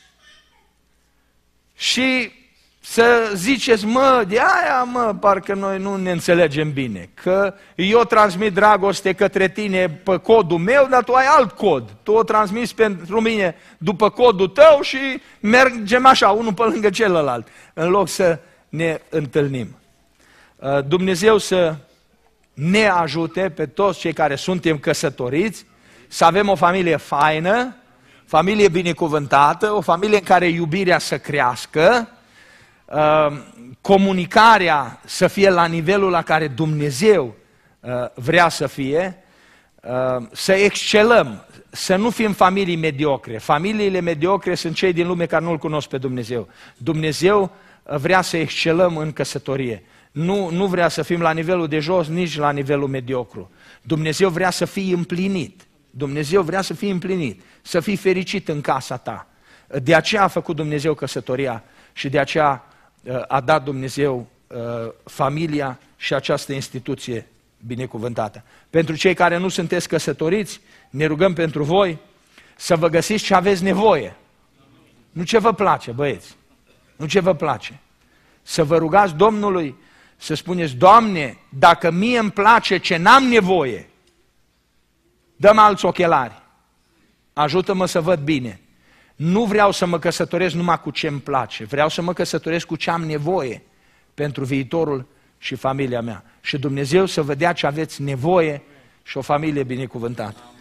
Și să ziceți, mă, de aia, mă, parcă noi nu ne înțelegem bine, că eu transmit dragoste către tine pe codul meu, dar tu ai alt cod. Tu o transmiți pentru mine după codul tău și mergem așa, unul pe lângă celălalt, în loc să ne întâlnim. Uh, Dumnezeu să ne ajute pe toți cei care suntem căsătoriți să avem o familie faină, familie binecuvântată, o familie în care iubirea să crească, comunicarea să fie la nivelul la care Dumnezeu vrea să fie, să excelăm, să nu fim familii mediocre. Familiile mediocre sunt cei din lume care nu-L cunosc pe Dumnezeu. Dumnezeu vrea să excelăm în căsătorie. Nu, nu vrea să fim la nivelul de jos, nici la nivelul mediocru. Dumnezeu vrea să fii împlinit. Dumnezeu vrea să fii împlinit, să fii fericit în casa ta. De aceea a făcut Dumnezeu căsătoria și de aceea a dat Dumnezeu familia și această instituție binecuvântată. Pentru cei care nu sunteți căsătoriți, ne rugăm pentru voi să vă găsiți ce aveți nevoie. Nu ce vă place, băieți, nu ce vă place. Să vă rugați Domnului, să spuneți, Doamne, dacă mie îmi place ce n-am nevoie, dă-mi alți ochelari, ajută-mă să văd bine. Nu vreau să mă căsătoresc numai cu ce îmi place, vreau să mă căsătoresc cu ce am nevoie pentru viitorul și familia mea. Și Dumnezeu să vă dea ce aveți nevoie și o familie binecuvântată.